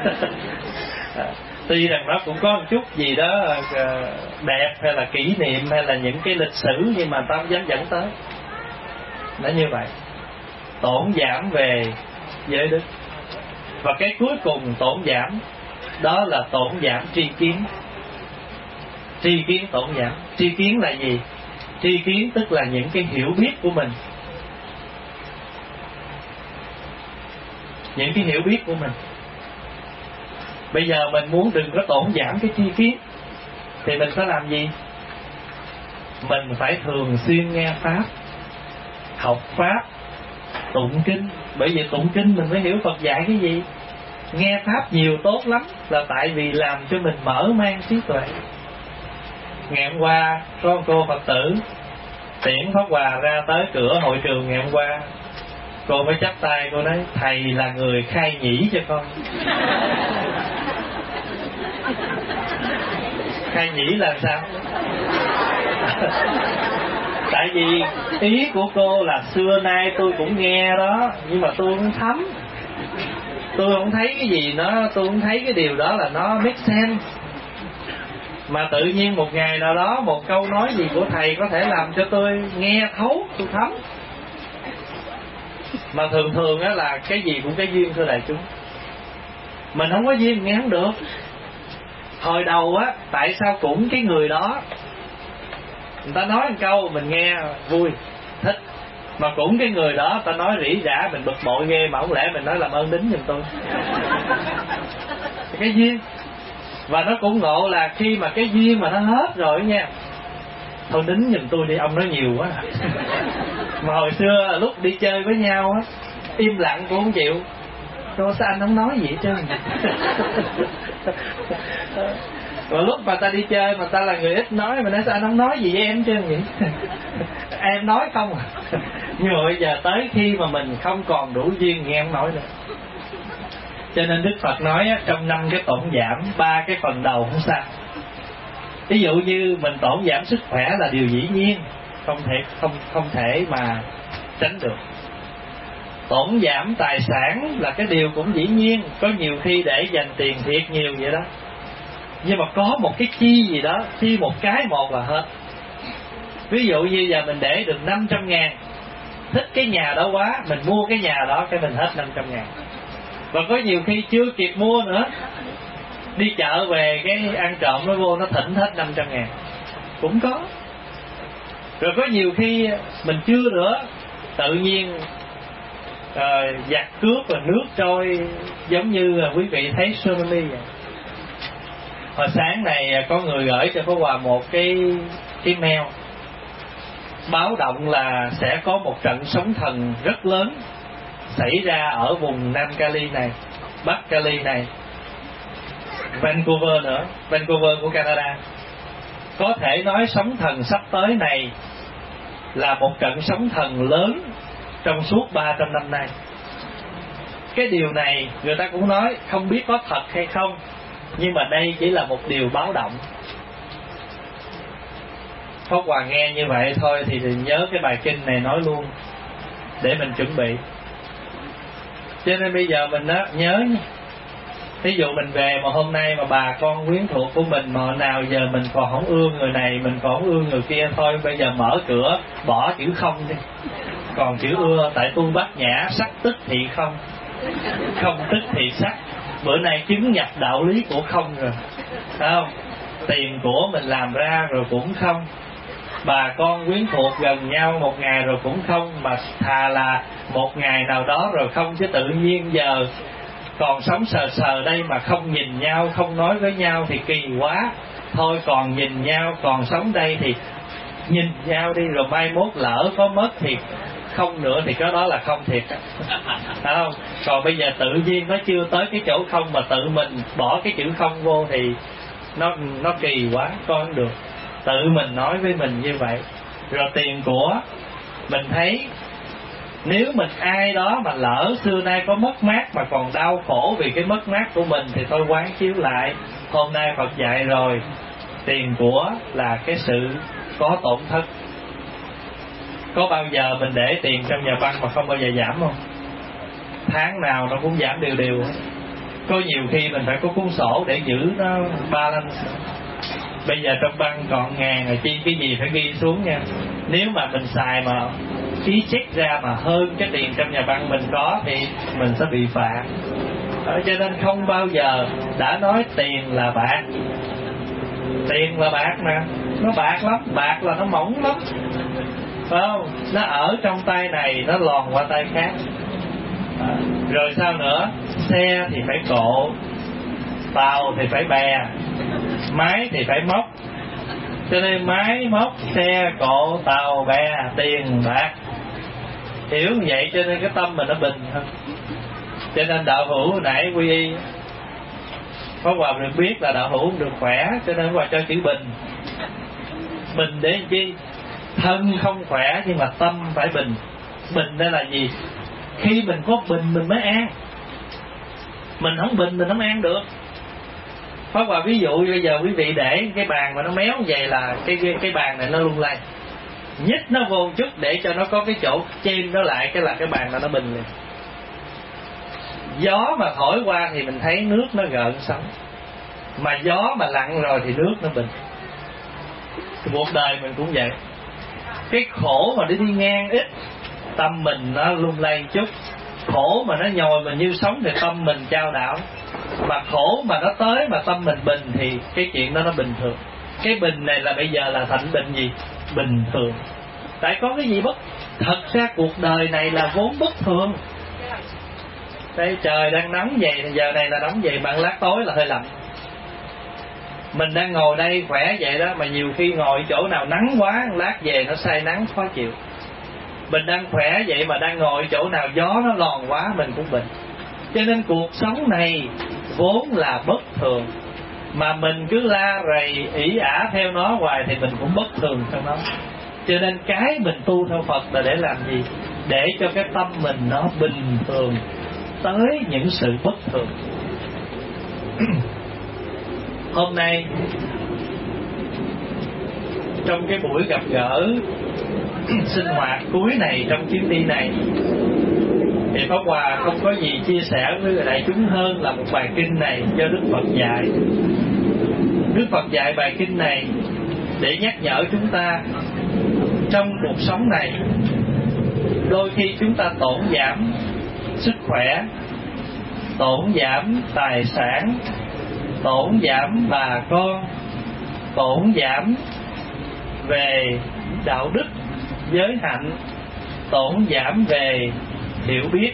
Tuy rằng nó cũng có một chút gì đó đẹp hay là kỷ niệm hay là những cái lịch sử, nhưng mà ta không dám dẫn tới. Nó như vậy. Tổn giảm về giới đức. Và cái cuối cùng tổn giảm đó là tổn giảm tri kiến. Tri kiến tổn giảm. Tri kiến là gì? Tri kiến tức là những cái hiểu biết của mình. những cái hiểu biết của mình. Bây giờ mình muốn đừng có tổn giảm cái chi phí thì mình phải làm gì? Mình phải thường xuyên nghe Pháp, học Pháp, tụng kinh. Bởi vì tụng kinh mình mới hiểu Phật dạy cái gì. Nghe Pháp nhiều tốt lắm là tại vì làm cho mình mở mang trí tuệ. Ngày hôm qua có một cô Phật tử tiễn Pháp Hòa ra tới cửa hội trường ngày hôm qua, cô mới chắp tay cô nói: thầy là người khai nhĩ cho con. Khai nhĩ là sao? Tại vì ý của cô là xưa nay tôi cũng nghe đó, nhưng mà tôi không thấm, tôi không thấy cái gì nó, tôi không thấy cái điều đó là nó make sense. Mà tự nhiên một ngày nào đó một câu nói gì của thầy có thể làm cho tôi nghe thấu, tôi thấm. Mà thường thường á là cái gì cũng cái duyên thưa đại chúng. Mình không có duyên nghe không được. Hồi đầu á, tại sao cũng cái người đó người ta nói một câu mình nghe vui, thích, mà cũng cái người đó ta nói rỉ rả mình bực bội ghê, mà không lẽ mình nói làm ơn đính giùm tôi. Cái duyên. Và nó cũng ngộ là khi mà cái duyên mà nó hết rồi nha, thôi đính giùm tôi đi, ông nói nhiều quá. Mà hồi xưa lúc đi chơi với nhau á, im lặng cũng không chịu. Sao anh không nói gì hết trơn. Và lúc mà ta đi chơi mà ta là người ít nói, mà nói sao anh không nói gì với em trơn vậy. Em nói không à. Nhưng mà bây giờ tới khi mà mình không còn đủ duyên nghe không nói nữa. Cho nên Đức Phật nói á, trong 5 cái tổn giảm, 3 cái phần đầu không sao. Ví dụ như mình tổn giảm sức khỏe là điều dĩ nhiên, không thể mà tránh được. Tổn giảm tài sản là cái điều cũng dĩ nhiên, có nhiều khi để dành tiền thiệt nhiều vậy đó. Nhưng mà có một cái chi gì đó, chi một cái một là hết. Ví dụ như giờ mình để được 500.000, thích cái nhà đó quá, mình mua cái nhà đó cái mình hết 500.000. Và có nhiều khi chưa kịp mua nữa, đi chợ về cái ăn trộm nó vô nó thỉnh hết 500.000 cũng có. Rồi có nhiều khi mình chưa nữa, tự nhiên giặc cướp và nước trôi, giống như quý vị thấy tsunami vậy. Hồi sáng này có người gửi cho Pháp Hòa một cái mail báo động là sẽ có một trận sóng thần rất lớn xảy ra ở vùng Nam Cali này, Bắc Cali này, Vancouver nữa, Vancouver của Canada. Có thể nói sóng thần sắp tới này là một trận sóng thần lớn trong suốt 300 năm nay. Cái điều này người ta cũng nói không biết có thật hay không, nhưng mà đây chỉ là một điều báo động. Pháp Hòa nghe như vậy thôi thì nhớ cái bài kinh này nói luôn để mình chuẩn bị. Cho nên bây giờ mình nhớ, ví dụ mình về mà hôm nay mà bà con quyến thuộc của mình mà nào giờ mình còn không ưa người này, mình còn không ưa người kia, thôi bây giờ mở cửa bỏ chữ không đi, còn chữ ưa. Tại tu Bát Nhã sắc tức thì không, không tức thì sắc. Bữa nay chứng nhập đạo lý của không rồi, phải không? Tiền của mình làm ra rồi cũng không, bà con quyến thuộc gần nhau một ngày rồi cũng không, mà thà là một ngày nào đó rồi không, chứ tự nhiên giờ còn sống sờ sờ đây mà không nhìn nhau, không nói với nhau thì kỳ quá. Thôi còn nhìn nhau, còn sống đây thì nhìn nhau đi, rồi mai mốt lỡ có mất thì không nữa thì cái đó là không thiệt, phải không? Còn bây giờ tự nhiên nó chưa tới cái chỗ không mà tự mình bỏ cái chữ không vô thì nó kỳ quá, coi không được. Tự mình nói với mình như vậy. Rồi tiền của mình thấy, nếu mình ai đó mà lỡ xưa nay có mất mát mà còn đau khổ vì cái mất mát của mình thì thôi quán chiếu lại. Hôm nay Phật dạy rồi, tiền của là cái sự có tổn thất. Có bao giờ mình để tiền trong nhà băng mà không bao giờ giảm không? Tháng nào nó cũng giảm đều đều. Có nhiều khi mình phải có cuốn sổ để giữ nó balance. Bây giờ trong băng còn ngàn rồi, chi cái gì phải ghi xuống nha. Nếu mà mình xài mà ký check ra mà hơn cái tiền trong nhà băng mình có thì mình sẽ bị phạt. Cho nên không bao giờ đã nói tiền là bạc. Tiền là bạc mà, nó bạc lắm, bạc là nó mỏng lắm, phải không? Nó ở trong tay này nó lòn qua tay khác. Rồi sao nữa? Xe thì phải cộ, tàu thì phải bè, máy thì phải móc. Cho nên máy móc, xe cộ, tàu bè, tiền bạc. Hiểu như vậy cho nên cái tâm mình nó bình hơn. Cho nên đạo hữu nãy quy y Pháp Hòa được biết là đạo hữu được khỏe, cho nên Pháp Hòa cho chữ bình. Bình để làm chi? Thân không khỏe nhưng mà tâm phải bình. Bình đây là gì? Khi mình có bình mình mới an. Mình không bình mình không an được. Pháp Hòa ví dụ bây giờ quý vị để cái bàn mà nó méo vậy là cái bàn này nó lung lay. Nhích nó vô chút để cho nó có cái chỗ chêm nó lại, cái là cái bàn nó bình liền. Gió mà thổi qua thì mình thấy nước nó gợn sóng, mà gió mà lặng rồi thì nước nó bình. Cuộc đời mình cũng vậy. Cái khổ mà đi ngang ít, tâm mình nó lung lay chút. Khổ mà nó nhồi mình như sống thì tâm mình chao đảo. Mà khổ mà nó tới mà tâm mình bình thì cái chuyện đó nó bình thường. Cái bình này là bây giờ là thành bình gì? Bình thường. Tại có cái gì bất? Thật ra cuộc đời này là vốn bất thường. Đây trời đang nóng vậy, giờ này là nóng vậy, bạn lát tối là hơi lạnh. Mình đang ngồi đây khỏe vậy đó, mà nhiều khi ngồi chỗ nào nắng quá, lát về nó say nắng khó chịu. Mình đang khỏe vậy mà đang ngồi chỗ nào gió nó lòn quá mình cũng bệnh. Cho nên cuộc sống này vốn là bất thường, mà mình cứ la rầy ỷ ả theo nó hoài thì mình cũng bất thường theo nó. Cho nên cái mình tu theo Phật là để làm gì? Để cho cái tâm mình nó bình thường tới những sự bất thường. Hôm nay trong cái buổi gặp gỡ sinh hoạt cuối này trong chuyến đi này thì Pháp Hòa không có gì chia sẻ với đại chúng hơn là một bài kinh này do Đức Phật dạy. Đức Phật dạy bài kinh này để nhắc nhở chúng ta trong cuộc sống này đôi khi chúng ta tổn giảm sức khỏe, tổn giảm tài sản, tổn giảm bà con, tổn giảm về đạo đức, giới hạnh, tổn giảm về hiểu biết.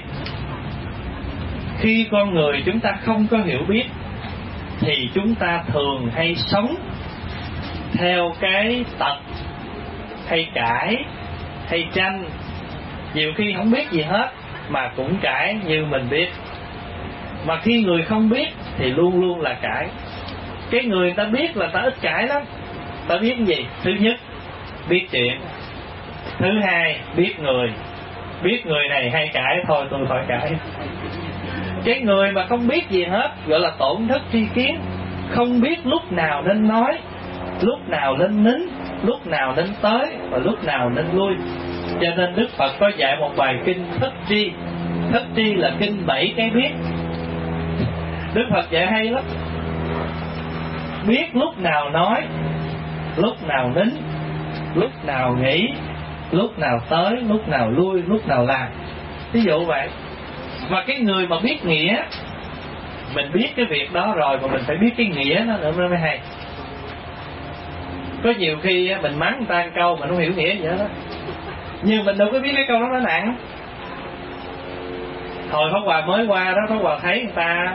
Khi con người chúng ta không có hiểu biết thì chúng ta thường hay sống theo cái tật, hay cãi, hay tranh. Nhiều khi không biết gì hết mà cũng cãi như mình biết. Mà khi người không biết thì luôn luôn là cãi. Cái người ta biết là ta ít cãi lắm. Ta biết cái gì? Thứ nhất, biết chuyện. Thứ hai, biết người. Biết người này hay cãi, thôi tôi khỏi cãi. Cái người mà không biết gì hết gọi là tổn thất tri kiến. Không biết lúc nào nên nói, lúc nào nên nín, lúc nào nên tới và lúc nào nên lui. Cho nên Đức Phật có dạy một bài kinh Thất Tri. Thất Tri là kinh 7 cái biết. Đức Phật dạy hay lắm. Biết lúc nào nói, lúc nào nín, lúc nào nghĩ, lúc nào tới, lúc nào lui, lúc nào làm. Ví dụ vậy. Mà cái người mà biết nghĩa, mình biết cái việc đó rồi mà mình phải biết cái nghĩa nó nữa mới hay. Có nhiều khi mình mắng người ta một câu mà nó không hiểu nghĩa gì đó, nhưng mình đâu có biết cái câu đó nó nặng. Hồi Pháp Hòa mới qua đó, Pháp Hòa thấy người ta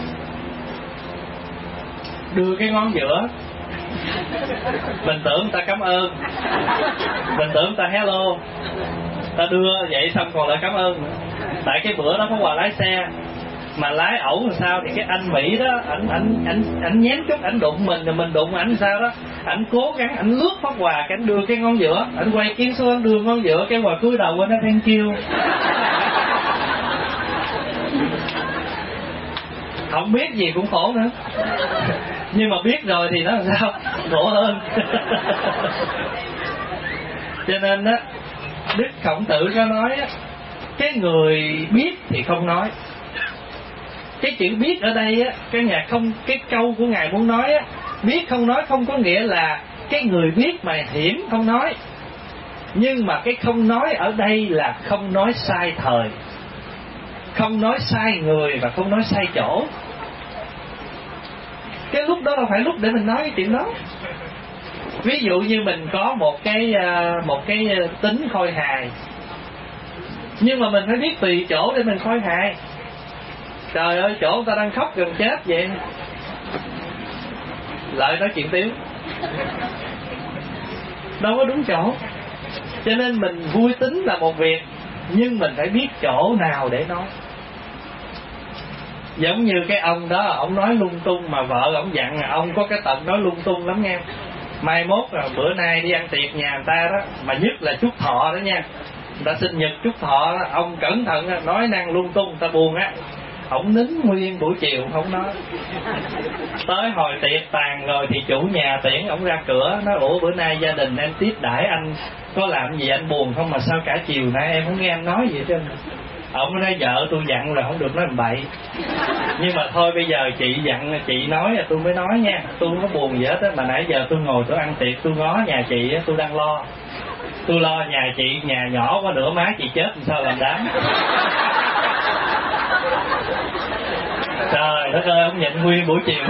đưa cái ngón giữa, mình tưởng người ta cảm ơn, mình tưởng người ta hello, ta đưa vậy xong còn lại cảm ơn nữa. Tại cái bữa đó Pháp Hòa lái xe mà lái ẩu làm sao thì cái anh Mỹ đó ảnh nhém chút, ảnh đụng mình rồi mình đụng ảnh sao đó, ảnh cố gắng ảnh lướt Pháp Hòa, cái ảnh đưa cái ngón giữa, ảnh quay kiến xuống ảnh đưa ngón giữa, cái Hòa cúi đầu qua nó thank you. Không biết gì cũng khổ nữa, nhưng mà biết rồi thì nó làm sao khổ hơn. Cho nên á, Đức Khổng Tử có nói á, cái người biết thì không nói. Cái chữ biết ở đây á, cái câu của ngài muốn nói á, biết không nói không có nghĩa là cái người biết mà hiểm không nói, nhưng mà cái không nói ở đây là không nói sai thời, không nói sai người và không nói sai chỗ. Cái lúc đó đâu phải lúc để mình nói cái chuyện đó. Ví dụ như mình có một cái tính khôi hài, nhưng mà mình phải biết tùy chỗ để mình khôi hài. Trời ơi, chỗ ta đang khóc gần chết vậy, lại nói chuyện tiếng, đâu có đúng chỗ. Cho nên mình vui tính là một việc, nhưng mình phải biết chỗ nào để nói. Giống như cái ông đó, ông nói lung tung mà vợ ông dặn, ông có cái tật nói lung tung lắm nghe. Mai mốt là bữa nay đi ăn tiệc nhà người ta đó, mà nhất là chúc thọ đó nha, người ta sinh nhật chúc thọ đó, ông cẩn thận nói năng lung tung, người ta buồn á, ông nín nguyên buổi chiều không nói. Tới hồi tiệc tàn rồi thì chủ nhà tiễn ông ra cửa, nói ủa bữa nay gia đình em tiếp đãi anh có làm gì anh buồn không mà sao cả chiều nay em không nghe anh nói gì hết trơn. Ông nói vợ tôi dặn là không được nói bậy, nhưng mà thôi bây giờ chị dặn chị nói là tôi mới nói nha, tôi không có buồn gì hết á, mà nãy giờ tôi ngồi tôi ăn tiệc tôi ngó nhà chị, tôi đang lo, tôi lo nhà chị nhà nhỏ quá nửa má chị chết làm sao làm đám. Trời đất ơi, ông nhịn nguyên buổi chiều.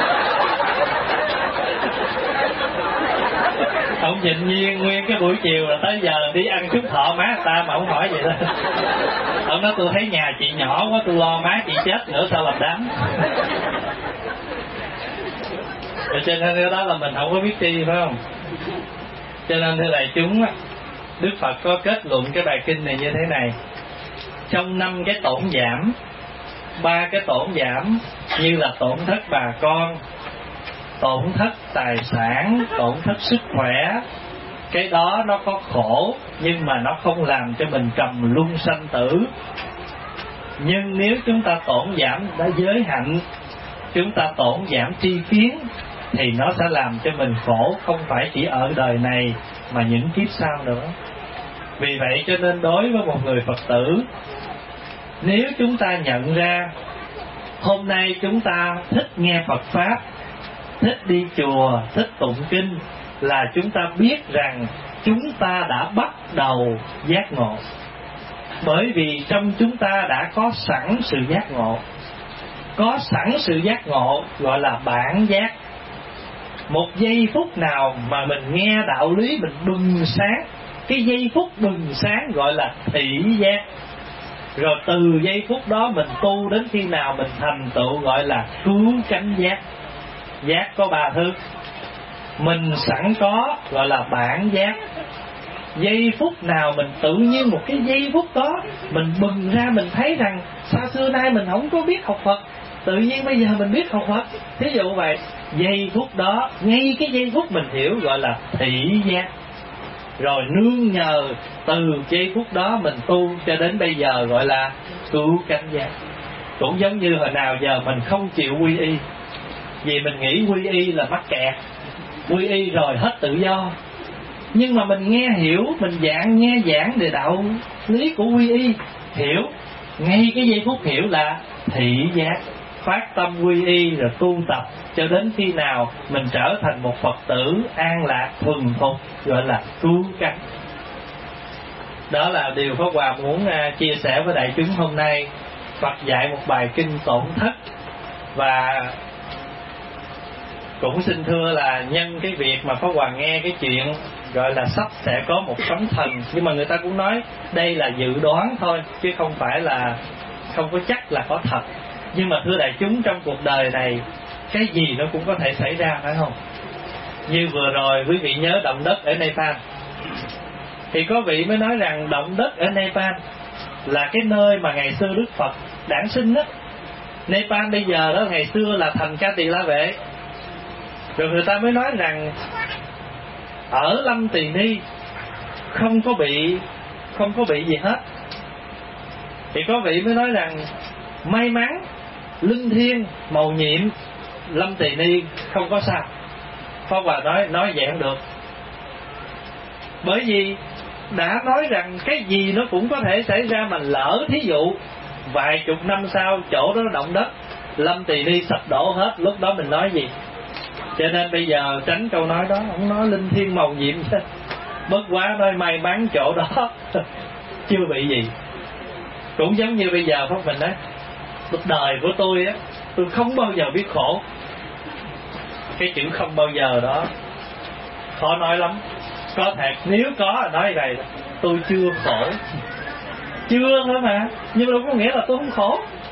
Ông nhịn nguyên cái buổi chiều là tới giờ đi ăn chúc thọ má người ta mà ông hỏi vậy đó. Ông nói tôi thấy nhà chị nhỏ quá, tôi lo má chị chết nữa sao làm đám. Cho nên cái đó là mình không có biết chi, phải không? Cho nên thưa đại chúng, Đức Phật có kết luận cái bài kinh này như thế này: trong 5 cái tổn giảm, 3 cái tổn giảm như là tổn thất bà con, tổn thất tài sản, tổn thất sức khỏe, cái đó nó có khổ nhưng mà nó không làm cho mình trầm luân sanh tử. Nhưng nếu chúng ta tổn giảm đã giới hạnh, chúng ta tổn giảm tri kiến, thì nó sẽ làm cho mình khổ không phải chỉ ở đời này mà những kiếp sau nữa. Vì vậy cho nên đối với một người Phật tử, nếu chúng ta nhận ra hôm nay chúng ta thích nghe Phật Pháp, thích đi chùa, thích tụng kinh, là chúng ta biết rằng chúng ta đã bắt đầu giác ngộ. Bởi vì trong chúng ta đã có sẵn sự giác ngộ. Có sẵn sự giác ngộ gọi là bản giác. Một giây phút nào mà mình nghe đạo lý mình bừng sáng, cái giây phút bừng sáng gọi là thị giác. Rồi từ giây phút đó mình tu đến khi nào mình thành tựu gọi là cứu cánh giác. Giác có 3 thứ. Mình sẵn có gọi là bản giác. Giây phút nào mình tự nhiên một cái giây phút đó mình bừng ra, mình thấy rằng sao xưa nay mình không có biết học Phật, tự nhiên bây giờ mình biết học Phật. Thí dụ vậy, giây phút đó, ngay cái giây phút mình hiểu gọi là thị giác. Rồi nương nhờ từ giây phút đó mình tu cho đến bây giờ gọi là cứu cánh giác. Cũng giống như hồi nào giờ mình không chịu quy y, vì mình nghĩ quy y là mắc kẹt, quy y rồi hết tự do. Nhưng mà mình nghe hiểu, mình nghe giảng về đạo lý của quy y, hiểu, ngay cái giây phút hiểu là thị giác. Phát tâm quy y rồi tu tập cho đến khi nào mình trở thành một Phật tử an lạc thuần phục, gọi là cứu cánh. Đó là điều Pháp Hòa muốn chia sẻ với đại chúng hôm nay. Phật dạy một bài kinh tổn thất, và cũng xin thưa là nhân cái việc mà Pháp Hòa nghe cái chuyện gọi là sắp sẽ có một sóng thần, nhưng mà người ta cũng nói đây là dự đoán thôi chứ không phải là, không có chắc là có thật. Nhưng mà thưa đại chúng, trong cuộc đời này cái gì nó cũng có thể xảy ra, phải không? Như vừa rồi quý vị nhớ động đất ở Nepal, thì có vị mới nói rằng động đất ở Nepal là cái nơi mà ngày xưa Đức Phật đản sinh đó. Nepal bây giờ đó, ngày xưa là thành Ca Tỳ La Vệ. Rồi người ta mới nói rằng ở Lâm Tỳ Ni không có bị gì hết. Thì có vị mới nói rằng may mắn linh thiêng mầu nhiệm Lâm Tỳ Ni không có sao. Pháp Hòa nói vậy không được, bởi vì đã nói rằng cái gì nó cũng có thể xảy ra, mà lỡ thí dụ vài chục năm sau chỗ đó động đất, Lâm Tỳ Ni sập đổ hết, lúc đó mình nói gì? Cho nên bây giờ tránh câu nói đó, không nói linh thiêng mầu nhiệm, bất quá nói may mắn chỗ đó chưa bị gì. Cũng giống như bây giờ Pháp mình nói, cuộc đời của tôi á, tôi không bao giờ biết khổ. Cái chữ không bao giờ đó khó nói lắm. Có thể nếu có nói vậy, tôi chưa khổ, chưa thôi mà, nhưng đâu có nghĩa là tôi không khổ.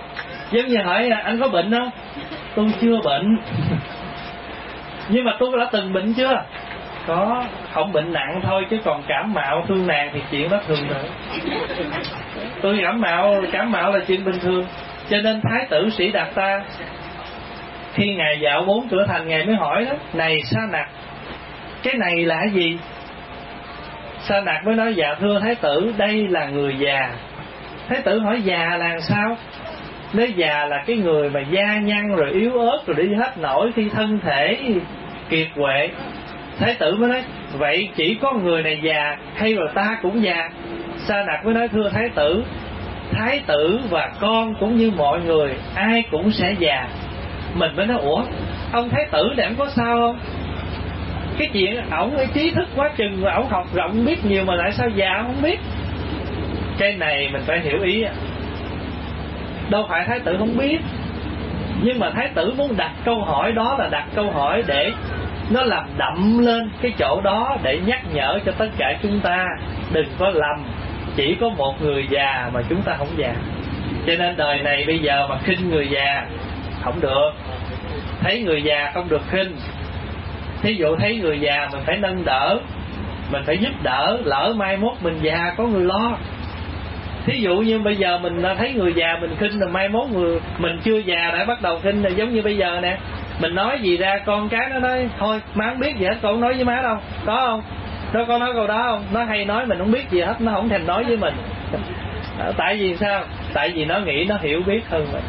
Giống như hỏi anh có bệnh không? Tôi chưa bệnh. Nhưng mà tôi đã từng bệnh chưa? Có, không bệnh nặng thôi, chứ còn cảm mạo thương nàng thì chuyện đó thường rồi. Tôi cảm mạo là chuyện bình thường. Cho nên Thái tử Sĩ Đạt Ta, khi ngài dạo 4 cửa thành, ngài mới hỏi đó: này Sa Nặc, cái này là cái gì? Sa Nặc mới nói: dạ thưa Thái tử, đây là người già. Thái tử hỏi: già là sao? Nói già là cái người mà da nhăn rồi yếu ớt rồi đi hết nổi khi thân thể kiệt quệ. Thái tử mới nói: vậy chỉ có người này già hay là ta cũng già? Sa Nặc mới nói: thưa Thái tử và con cũng như mọi người, ai cũng sẽ già. Mình mới nói: ủa, ông Thái tử này ông có sao không? Cái chuyện ổng ấy trí thức quá chừng, ổng học rộng biết nhiều mà tại sao già không biết? Cái này mình phải hiểu ý. Đâu phải Thái tử không biết, nhưng mà Thái tử muốn đặt câu hỏi đó là đặt câu hỏi để nó làm đậm lên cái chỗ đó, để nhắc nhở cho tất cả chúng ta đừng có lầm chỉ có một người già mà chúng ta không già. Cho nên đời này bây giờ mà khinh người già không được, thấy người già không được khinh. Thí dụ thấy người già mình phải nâng đỡ, mình phải giúp đỡ, lỡ mai mốt mình già có người lo. Thí dụ như bây giờ mình thấy người già mình khinh, rồi mai mốt mình chưa già đã bắt đầu khinh. Là giống như bây giờ nè, mình nói gì ra con cái nó nói: thôi má không biết gì hết, con không nói với má đâu. Có không? Đó, con nói câu đó không? Nó hay nói mình không biết gì hết, nó không thèm nói với mình. Tại vì sao? Tại vì nó nghĩ nó hiểu biết hơn mình.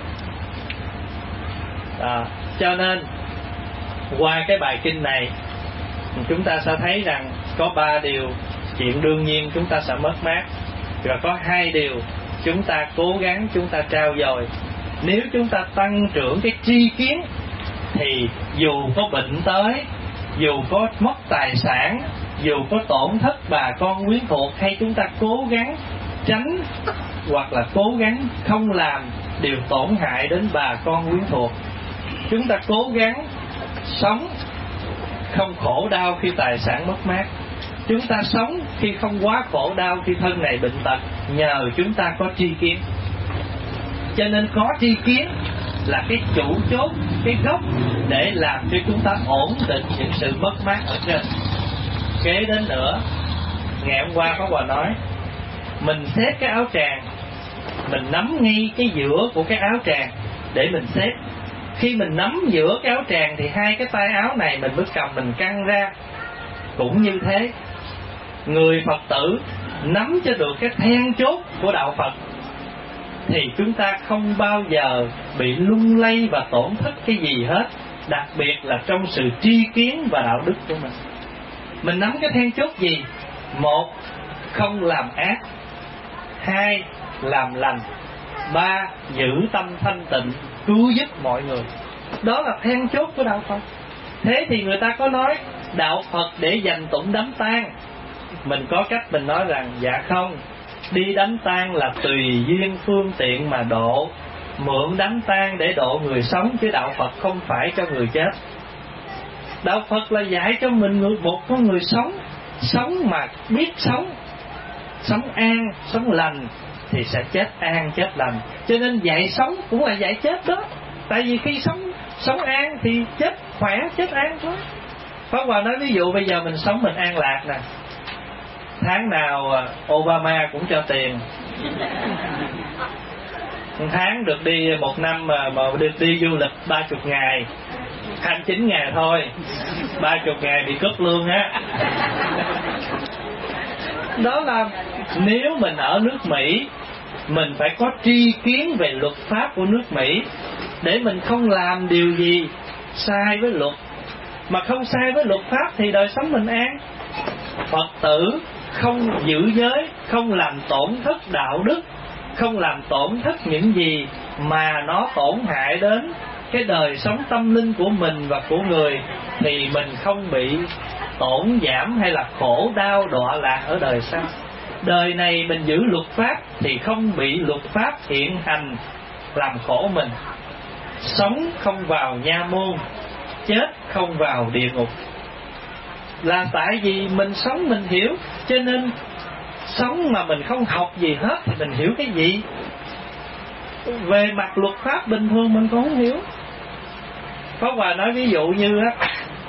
Cho nên qua cái bài kinh này chúng ta sẽ thấy rằng có 3 điều chuyện đương nhiên chúng ta sẽ mất mát, và có 2 điều chúng ta cố gắng chúng ta trau dồi. Nếu chúng ta tăng trưởng cái tri kiến thì dù có bệnh tới, dù có mất tài sản, dù có tổn thất bà con quyến thuộc, hay chúng ta cố gắng tránh hoặc là cố gắng không làm điều tổn hại đến bà con quyến thuộc, chúng ta cố gắng sống không khổ đau khi tài sản mất mát, chúng ta sống khi không quá khổ đau khi thân này bệnh tật, nhờ chúng ta có tri kiến. Cho nên có tri kiến là cái chủ chốt, cái gốc để làm cho chúng ta ổn định những sự mất mát ở trên. Kế đến nữa, ngày hôm qua có bà nói mình xếp cái áo tràng, mình nắm ngay cái giữa của cái áo tràng để mình xếp. Khi mình nắm giữa cái áo tràng thì 2 cái tay áo này mình mới cầm mình căng ra. Cũng như thế, người Phật tử nắm cho được cái then chốt của đạo Phật thì chúng ta không bao giờ bị lung lay và tổn thất cái gì hết, đặc biệt là trong sự tri kiến và đạo đức của mình. Mình nắm cái then chốt gì? 1. Không làm ác. 2. Làm lành. 3. Giữ tâm thanh tịnh, cứu giúp mọi người. Đó là then chốt của đạo Phật. Thế thì người ta có nói đạo Phật để dành tụng đám tang. Mình có cách mình nói rằng dạ không, đi đám tang là tùy duyên phương tiện mà độ, mượn đám tang để độ người sống, chứ đạo Phật không phải cho người chết. Đạo Phật là dạy cho mình một con người sống mà biết sống, sống an, sống lành thì sẽ chết an, chết lành. Cho nên dạy sống cũng là dạy chết đó. Tại vì khi sống an thì chết khỏe, chết an thôi. Pháp Hòa nói ví dụ bây giờ mình sống mình an lạc nè, tháng nào Obama cũng cho tiền, tháng được đi 1 năm mà được đi du lịch 30 ngày, 29 ngày thôi, 30 ngày bị cất lương á. Đó là nếu mình ở nước Mỹ, mình phải có tri kiến về luật pháp của nước Mỹ để mình không làm điều gì sai với luật. Mà không sai với luật pháp thì đời sống mình an. Phật tử không giữ giới, không làm tổn thất đạo đức, không làm tổn thất những gì mà nó tổn hại đến cái đời sống tâm linh của mình và của người, thì mình không bị tổn giảm hay là khổ đau đọa lạc ở đời sau. Đời này mình giữ luật pháp thì không bị luật pháp hiện hành làm khổ mình. Sống không vào nha môn, chết không vào địa ngục. Là tại vì mình sống mình hiểu. Cho nên sống mà mình không học gì hết thì mình hiểu cái gì? về mặt luật pháp bình thường mình cũng không hiểu. Pháp Hòa nói ví dụ như á,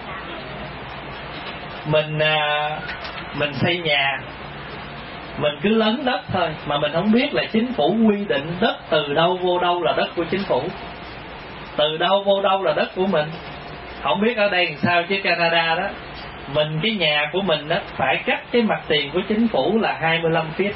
mình xây nhà, mình cứ lấn đất thôi mà mình không biết là chính phủ quy định đất từ đâu vô đâu là đất của chính phủ, từ đâu vô đâu là đất của mình. Không biết ở đây làm sao chứ Canada đó, mình cái nhà của mình đó phải cách cái mặt tiền của chính phủ là 25 feet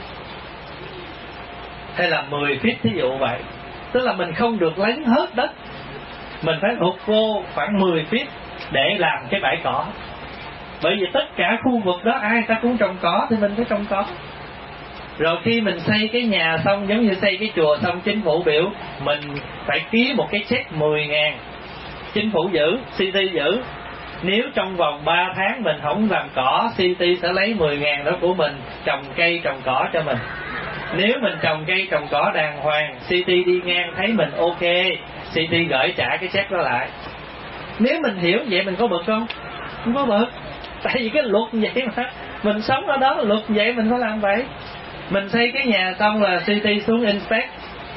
hay là 10 feet thí dụ vậy. Tức là mình không được lấn hết đất, mình phải hụt vô khoảng 10 feet để làm cái bãi cỏ. Bởi vì tất cả khu vực đó ai ta cũng trồng cỏ thì mình phải trồng cỏ. Rồi khi mình xây cái nhà xong, giống như xây cái chùa xong, chính phủ biểu mình phải ký một cái check 10.000, chính phủ giữ, city giữ. Nếu trong vòng 3 tháng mình không làm cỏ, city sẽ lấy 10.000 đó của mình trồng cây trồng cỏ cho mình. Nếu mình trồng cây trồng cỏ đàng hoàng, city đi ngang thấy mình ok, city gửi trả cái check đó lại. Nếu mình hiểu vậy mình có bực không? Không có bực. Tại vì cái luật vậy mà, mình sống ở đó, luật vậy mình phải làm vậy. Mình xây cái nhà xong là city xuống inspect.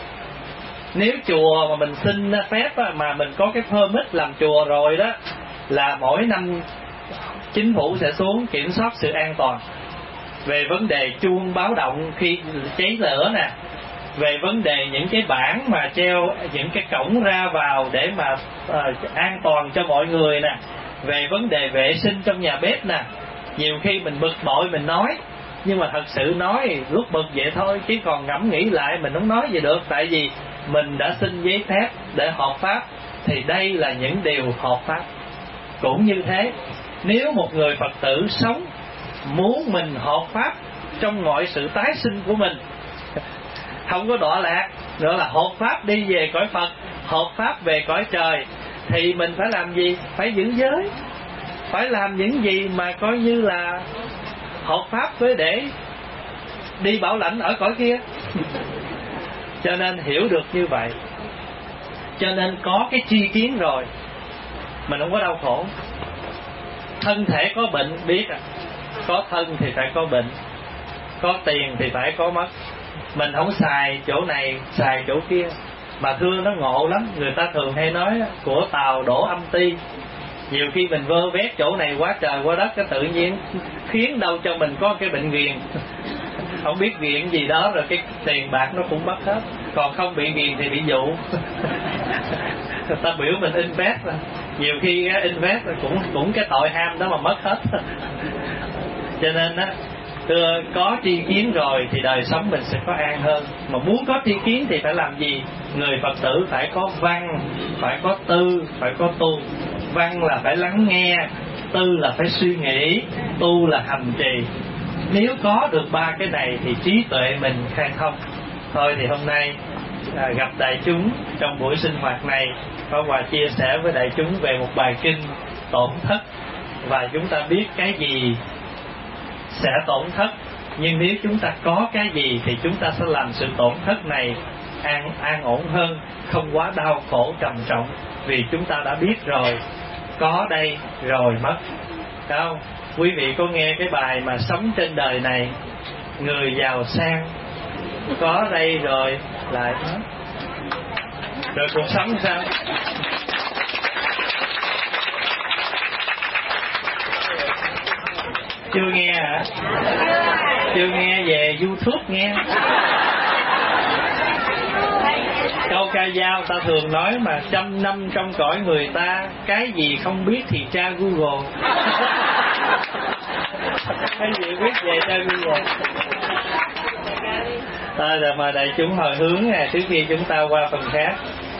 Nếu chùa mà mình xin phép mà mình có cái permit làm chùa rồi đó, là mỗi năm chính phủ sẽ xuống kiểm soát sự an toàn về vấn đề chuông báo động khi cháy lửa nè, về vấn đề những cái bảng mà treo những cái cổng ra vào để mà an toàn cho mọi người nè, về vấn đề vệ sinh trong nhà bếp nè. Nhiều khi mình bực bội mình nói, nhưng mà thật sự nói lúc bực vậy thôi, chứ còn ngẫm nghĩ lại mình không nói gì được. Tại vì mình đã xin giấy phép để hợp pháp, thì đây là những điều hợp pháp. Cũng như thế, nếu một người Phật tử sống muốn mình hợp pháp trong mọi sự tái sinh của mình, không có đọa lạc, nữa là hợp pháp đi về cõi Phật, hợp pháp về cõi trời, thì mình phải làm gì? Phải giữ giới, phải làm những gì mà coi như là hợp pháp với để đi bảo lãnh ở cõi kia. Cho nên hiểu được như vậy, cho nên có cái tri kiến rồi mình không có đau khổ. Thân thể có bệnh biết à, có thân thì phải có bệnh, có tiền thì phải có mất. Mình không xài chỗ này xài chỗ kia, mà thương nó ngộ lắm. Người ta thường hay nói của Tàu đổ âm ti. Nhiều khi mình vơ vét chỗ này quá trời quá đất, cái tự nhiên khiến đâu cho mình có cái bệnh ghiền. Không biết ghiền gì đó rồi cái tiền bạc nó cũng mất hết. Còn không bị ghiền thì bị dụ. Ta biểu mình invest, nhiều khi invest cũng cái tội ham đó mà mất hết. Cho nên á, có tri kiến rồi thì đời sống mình sẽ có an hơn. Mà muốn có tri kiến thì phải làm gì? Người Phật tử phải có văn, phải có tư, phải có tu. Văn là phải lắng nghe, tư là phải suy nghĩ, tu là hành trì. Nếu có được ba cái này thì trí tuệ mình khai thông. Thôi thì hôm nay gặp đại chúng trong buổi sinh hoạt này, Pháp Hòa chia sẻ với đại chúng về một bài kinh tổn thất. Và chúng ta biết cái gì sẽ tổn thất, nhưng nếu chúng ta có cái gì thì chúng ta sẽ làm sự tổn thất này an ổn hơn, không quá đau khổ trầm trọng. Vì chúng ta đã biết rồi, có đây rồi mất. Phải không? Quý vị có nghe cái bài mà sống trên đời này người giàu sang, có đây rồi lại mất. Rồi cuộc sống sao? Chưa nghe hả? Chưa nghe, về YouTube nghe. Câu ca dao ta thường nói mà, 100 năm trong cõi người ta, cái gì không biết thì tra Google. Cái gì biết về tra Google. Thôi rồi mời đại chúng hồi hướng trước khi chúng ta qua phần khác.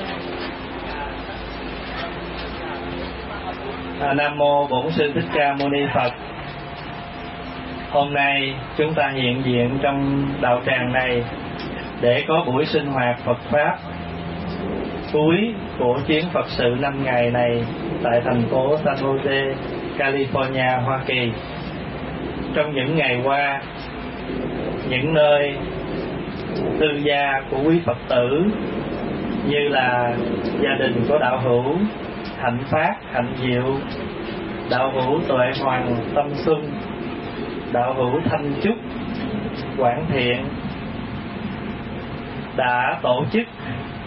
Nam mô Bổn Sư Thích Ca Mâu Ni Phật. Hôm nay chúng ta hiện diện trong đạo tràng này để có buổi sinh hoạt Phật Pháp cuối của chuyến Phật sự 5 ngày này tại thành phố San Jose, California, Hoa Kỳ. Trong những ngày qua, những nơi tư gia của quý Phật tử như là gia đình của đạo hữu Hạnh Phát, Hạnh Diệu, đạo hữu Tuệ Hoàng, Tâm Xuân, đạo hữu Thanh Trúc, Quảng Thiện đã tổ chức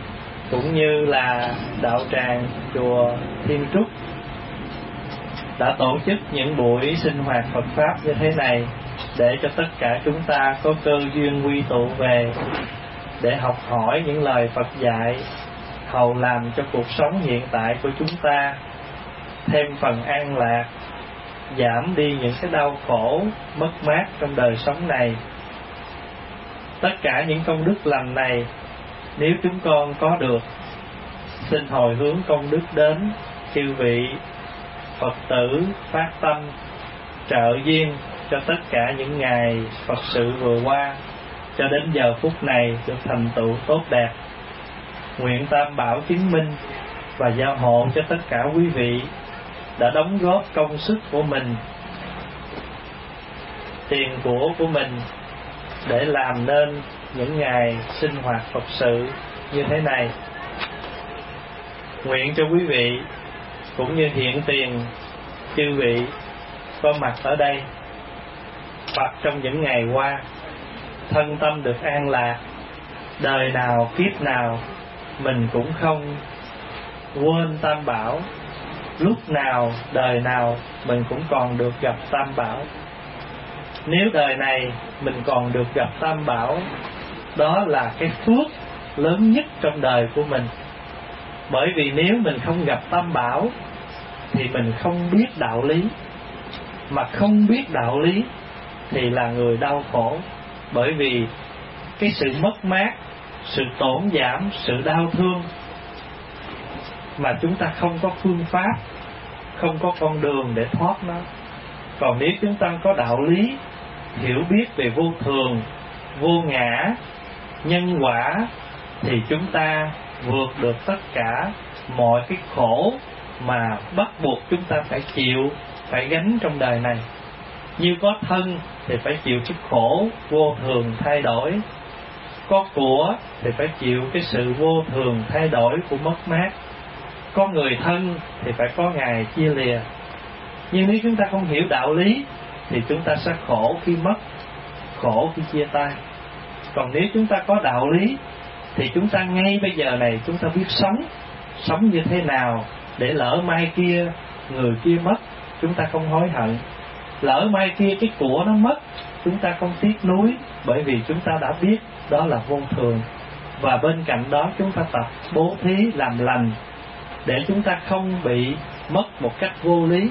cũng như là đạo tràng chùa Thiên Trúc đã tổ chức những buổi sinh hoạt Phật Pháp như thế này để cho tất cả chúng ta có cơ duyên quy tụ về để học hỏi những lời Phật dạy, hầu làm cho cuộc sống hiện tại của chúng ta thêm phần an lạc, giảm đi những cái đau khổ, mất mát trong đời sống này. Tất cả những công đức lành này, nếu chúng con có được, xin hồi hướng công đức đến chư vị Phật tử phát tâm trợ duyên cho tất cả những ngày Phật sự vừa qua cho đến giờ phút này được thành tựu tốt đẹp. Nguyện Tam Bảo chứng minh và gia hộ cho tất cả quý vị đã đóng góp công sức của mình, tiền của mình để làm nên những ngày sinh hoạt Phật sự như thế này. Nguyện cho quý vị cũng như hiện tiền chư vị có mặt ở đây hoặc trong những ngày qua, thân tâm được an lạc, đời nào kiếp nào mình cũng không quên Tam Bảo, lúc nào đời nào mình cũng còn được gặp Tam Bảo. Nếu đời này mình còn được gặp Tam Bảo, đó là cái phước lớn nhất trong đời của mình. Bởi vì nếu mình không gặp Tam Bảo thì mình không biết đạo lý, mà không biết đạo lý thì là người đau khổ. Bởi vì cái sự mất mát, sự tổn giảm, sự đau thương mà chúng ta không có phương pháp, không có con đường để thoát nó. Còn nếu chúng ta có đạo lý, hiểu biết về vô thường, vô ngã, nhân quả, thì chúng ta vượt được tất cả mọi cái khổ mà bắt buộc chúng ta phải chịu, phải gánh trong đời này. Như có thân thì phải chịu cái khổ vô thường thay đổi, có của thì phải chịu cái sự vô thường thay đổi của mất mát, có người thân thì phải có ngày chia lìa. Nhưng nếu chúng ta không hiểu đạo lý thì chúng ta sẽ khổ khi mất, khổ khi chia tay. Còn nếu chúng ta có đạo lý thì chúng ta ngay bây giờ này chúng ta biết sống như thế nào để lỡ mai kia người kia mất chúng ta không hối hận, lỡ mai kia cái của nó mất chúng ta không tiếc nuối, bởi vì chúng ta đã biết đó là vô thường. Và bên cạnh đó chúng ta tập bố thí làm lành để chúng ta không bị mất một cách vô lý.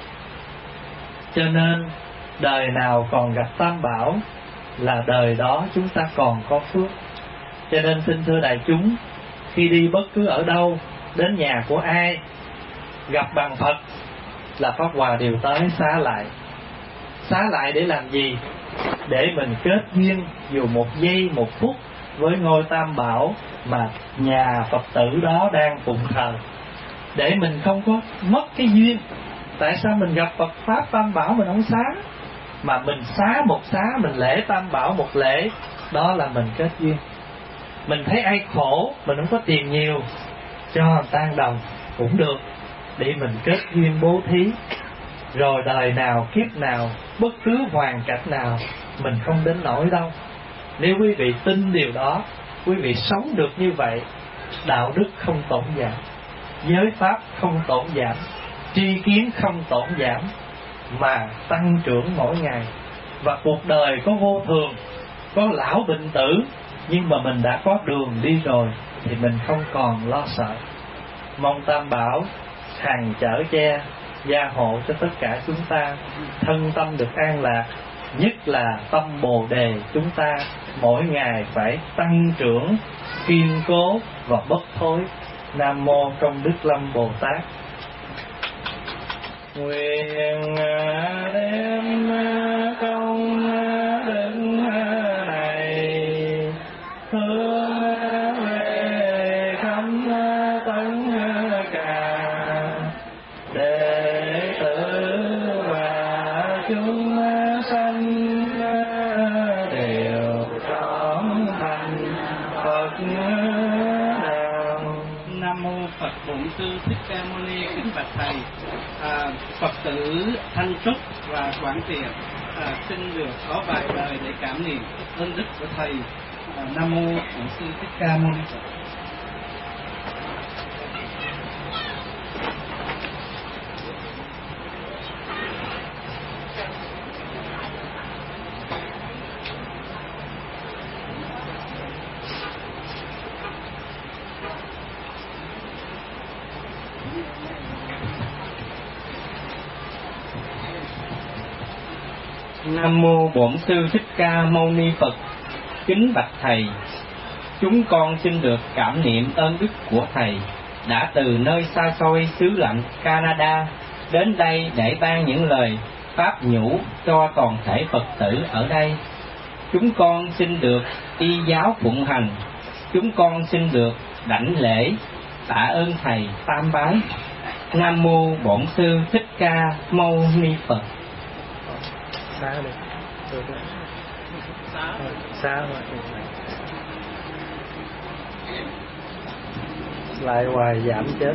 Cho nên đời nào còn gặp Tam Bảo là đời đó chúng ta còn có phước. Cho nên xin thưa đại chúng, khi đi bất cứ ở đâu, đến nhà của ai, gặp bằng Phật là Pháp Hòa đều tới xá lại. Xá lại để làm gì? Để mình kết duyên dù một giây một phút với ngôi Tam Bảo mà nhà Phật tử đó đang phụng thờ, để mình không có mất cái duyên. Tại sao mình gặp Phật Pháp Tam Bảo mình không xá, mà mình xá một xá, mình lễ Tam Bảo một lễ, đó là mình kết duyên. Mình thấy ai khổ, mình không có tiền nhiều, cho tan đồng cũng được, để mình kết duyên bố thí. Rồi đời nào kiếp nào, bất cứ hoàn cảnh nào, mình không đến nỗi đâu. Nếu quý vị tin điều đó, quý vị sống được như vậy, đạo đức không tổn giảm, giới pháp không tổn giảm, tri kiến không tổn giảm, mà tăng trưởng mỗi ngày. Và cuộc đời có vô thường, có lão bệnh tử, nhưng mà mình đã có đường đi rồi thì mình không còn lo sợ. Mong Tam Bảo hằng chở che, gia hộ cho tất cả chúng ta thân tâm được an lạc, nhất là tâm Bồ Đề chúng ta mỗi ngày phải tăng trưởng, kiên cố và bất thối. Nam mô Công Đức Lâm Bồ Tát. Nguyện đem công đức này hướng về khắp tấn cả đệ tử và chúng sanh đều trọn thành Phật đạo. Nam mô Phật Bổn Sư Thích Ca Mâu Ni. Kính bạch thầy, Phật tử Thanh Trúc và Quảng Tiệp xin được có vài lời để cảm niệm ơn đức của thầy. Nam mô Bổn Sư Thích Ca Mâu Ni. Nam mô Bổn Sư Thích Ca Mâu Ni Phật. Kính bạch thầy, chúng con xin được cảm niệm ơn đức của thầy đã từ nơi xa xôi xứ lạnh Canada đến đây để ban những lời pháp nhủ cho toàn thể Phật tử ở đây. Chúng con xin được y giáo phụng hành, chúng con xin được đảnh lễ tạ ơn thầy tam bái. Nam mô Bổn Sư Thích Ca Mâu Ni Phật. Xa đi, xa rồi. Lại hoài giảm chết.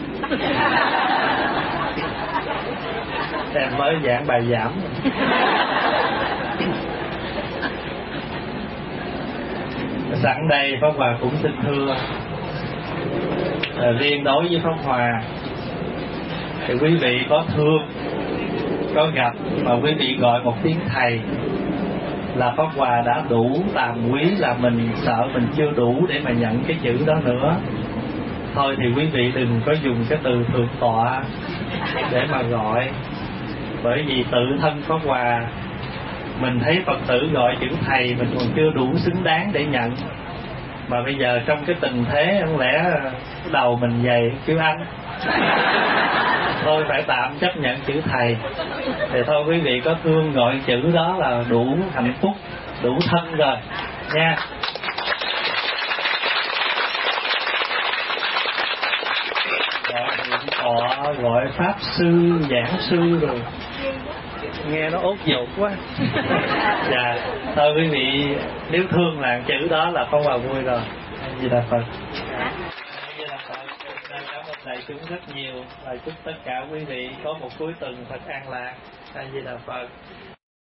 Em mới giảng bài giảm. Sẵn đây Pháp Hòa cũng xin thưa, riêng đối với Pháp Hòa thì quý vị có thương, có gặp mà quý vị gọi một tiếng thầy là Pháp Hòa đã đủ tàm quý, là mình sợ mình chưa đủ để mà nhận cái chữ đó nữa. Thôi thì quý vị đừng có dùng cái từ thượng tọa để mà gọi, bởi vì tự thân Pháp Hòa mình thấy Phật tử gọi chữ thầy mình còn chưa đủ xứng đáng để nhận, mà bây giờ trong cái tình thế không lẽ đầu mình dày kêu anh. Thôi phải tạm chấp nhận chữ thầy. Thì thôi quý vị có thương gọi chữ đó là đủ hạnh phúc, đủ thân rồi nha. Họ gọi pháp sư, giảng sư rồi Nghe nó ốt dột quá. dạ, thôi quý vị nếu thương là chữ đó là Pháp Hòa vui rồi. Di Đà Phật. Di Đà Phật. Cảm ơn đại chúng rất nhiều và chúc tất cả quý vị có một cuối tuần thật an lạc. Di Đà Phật.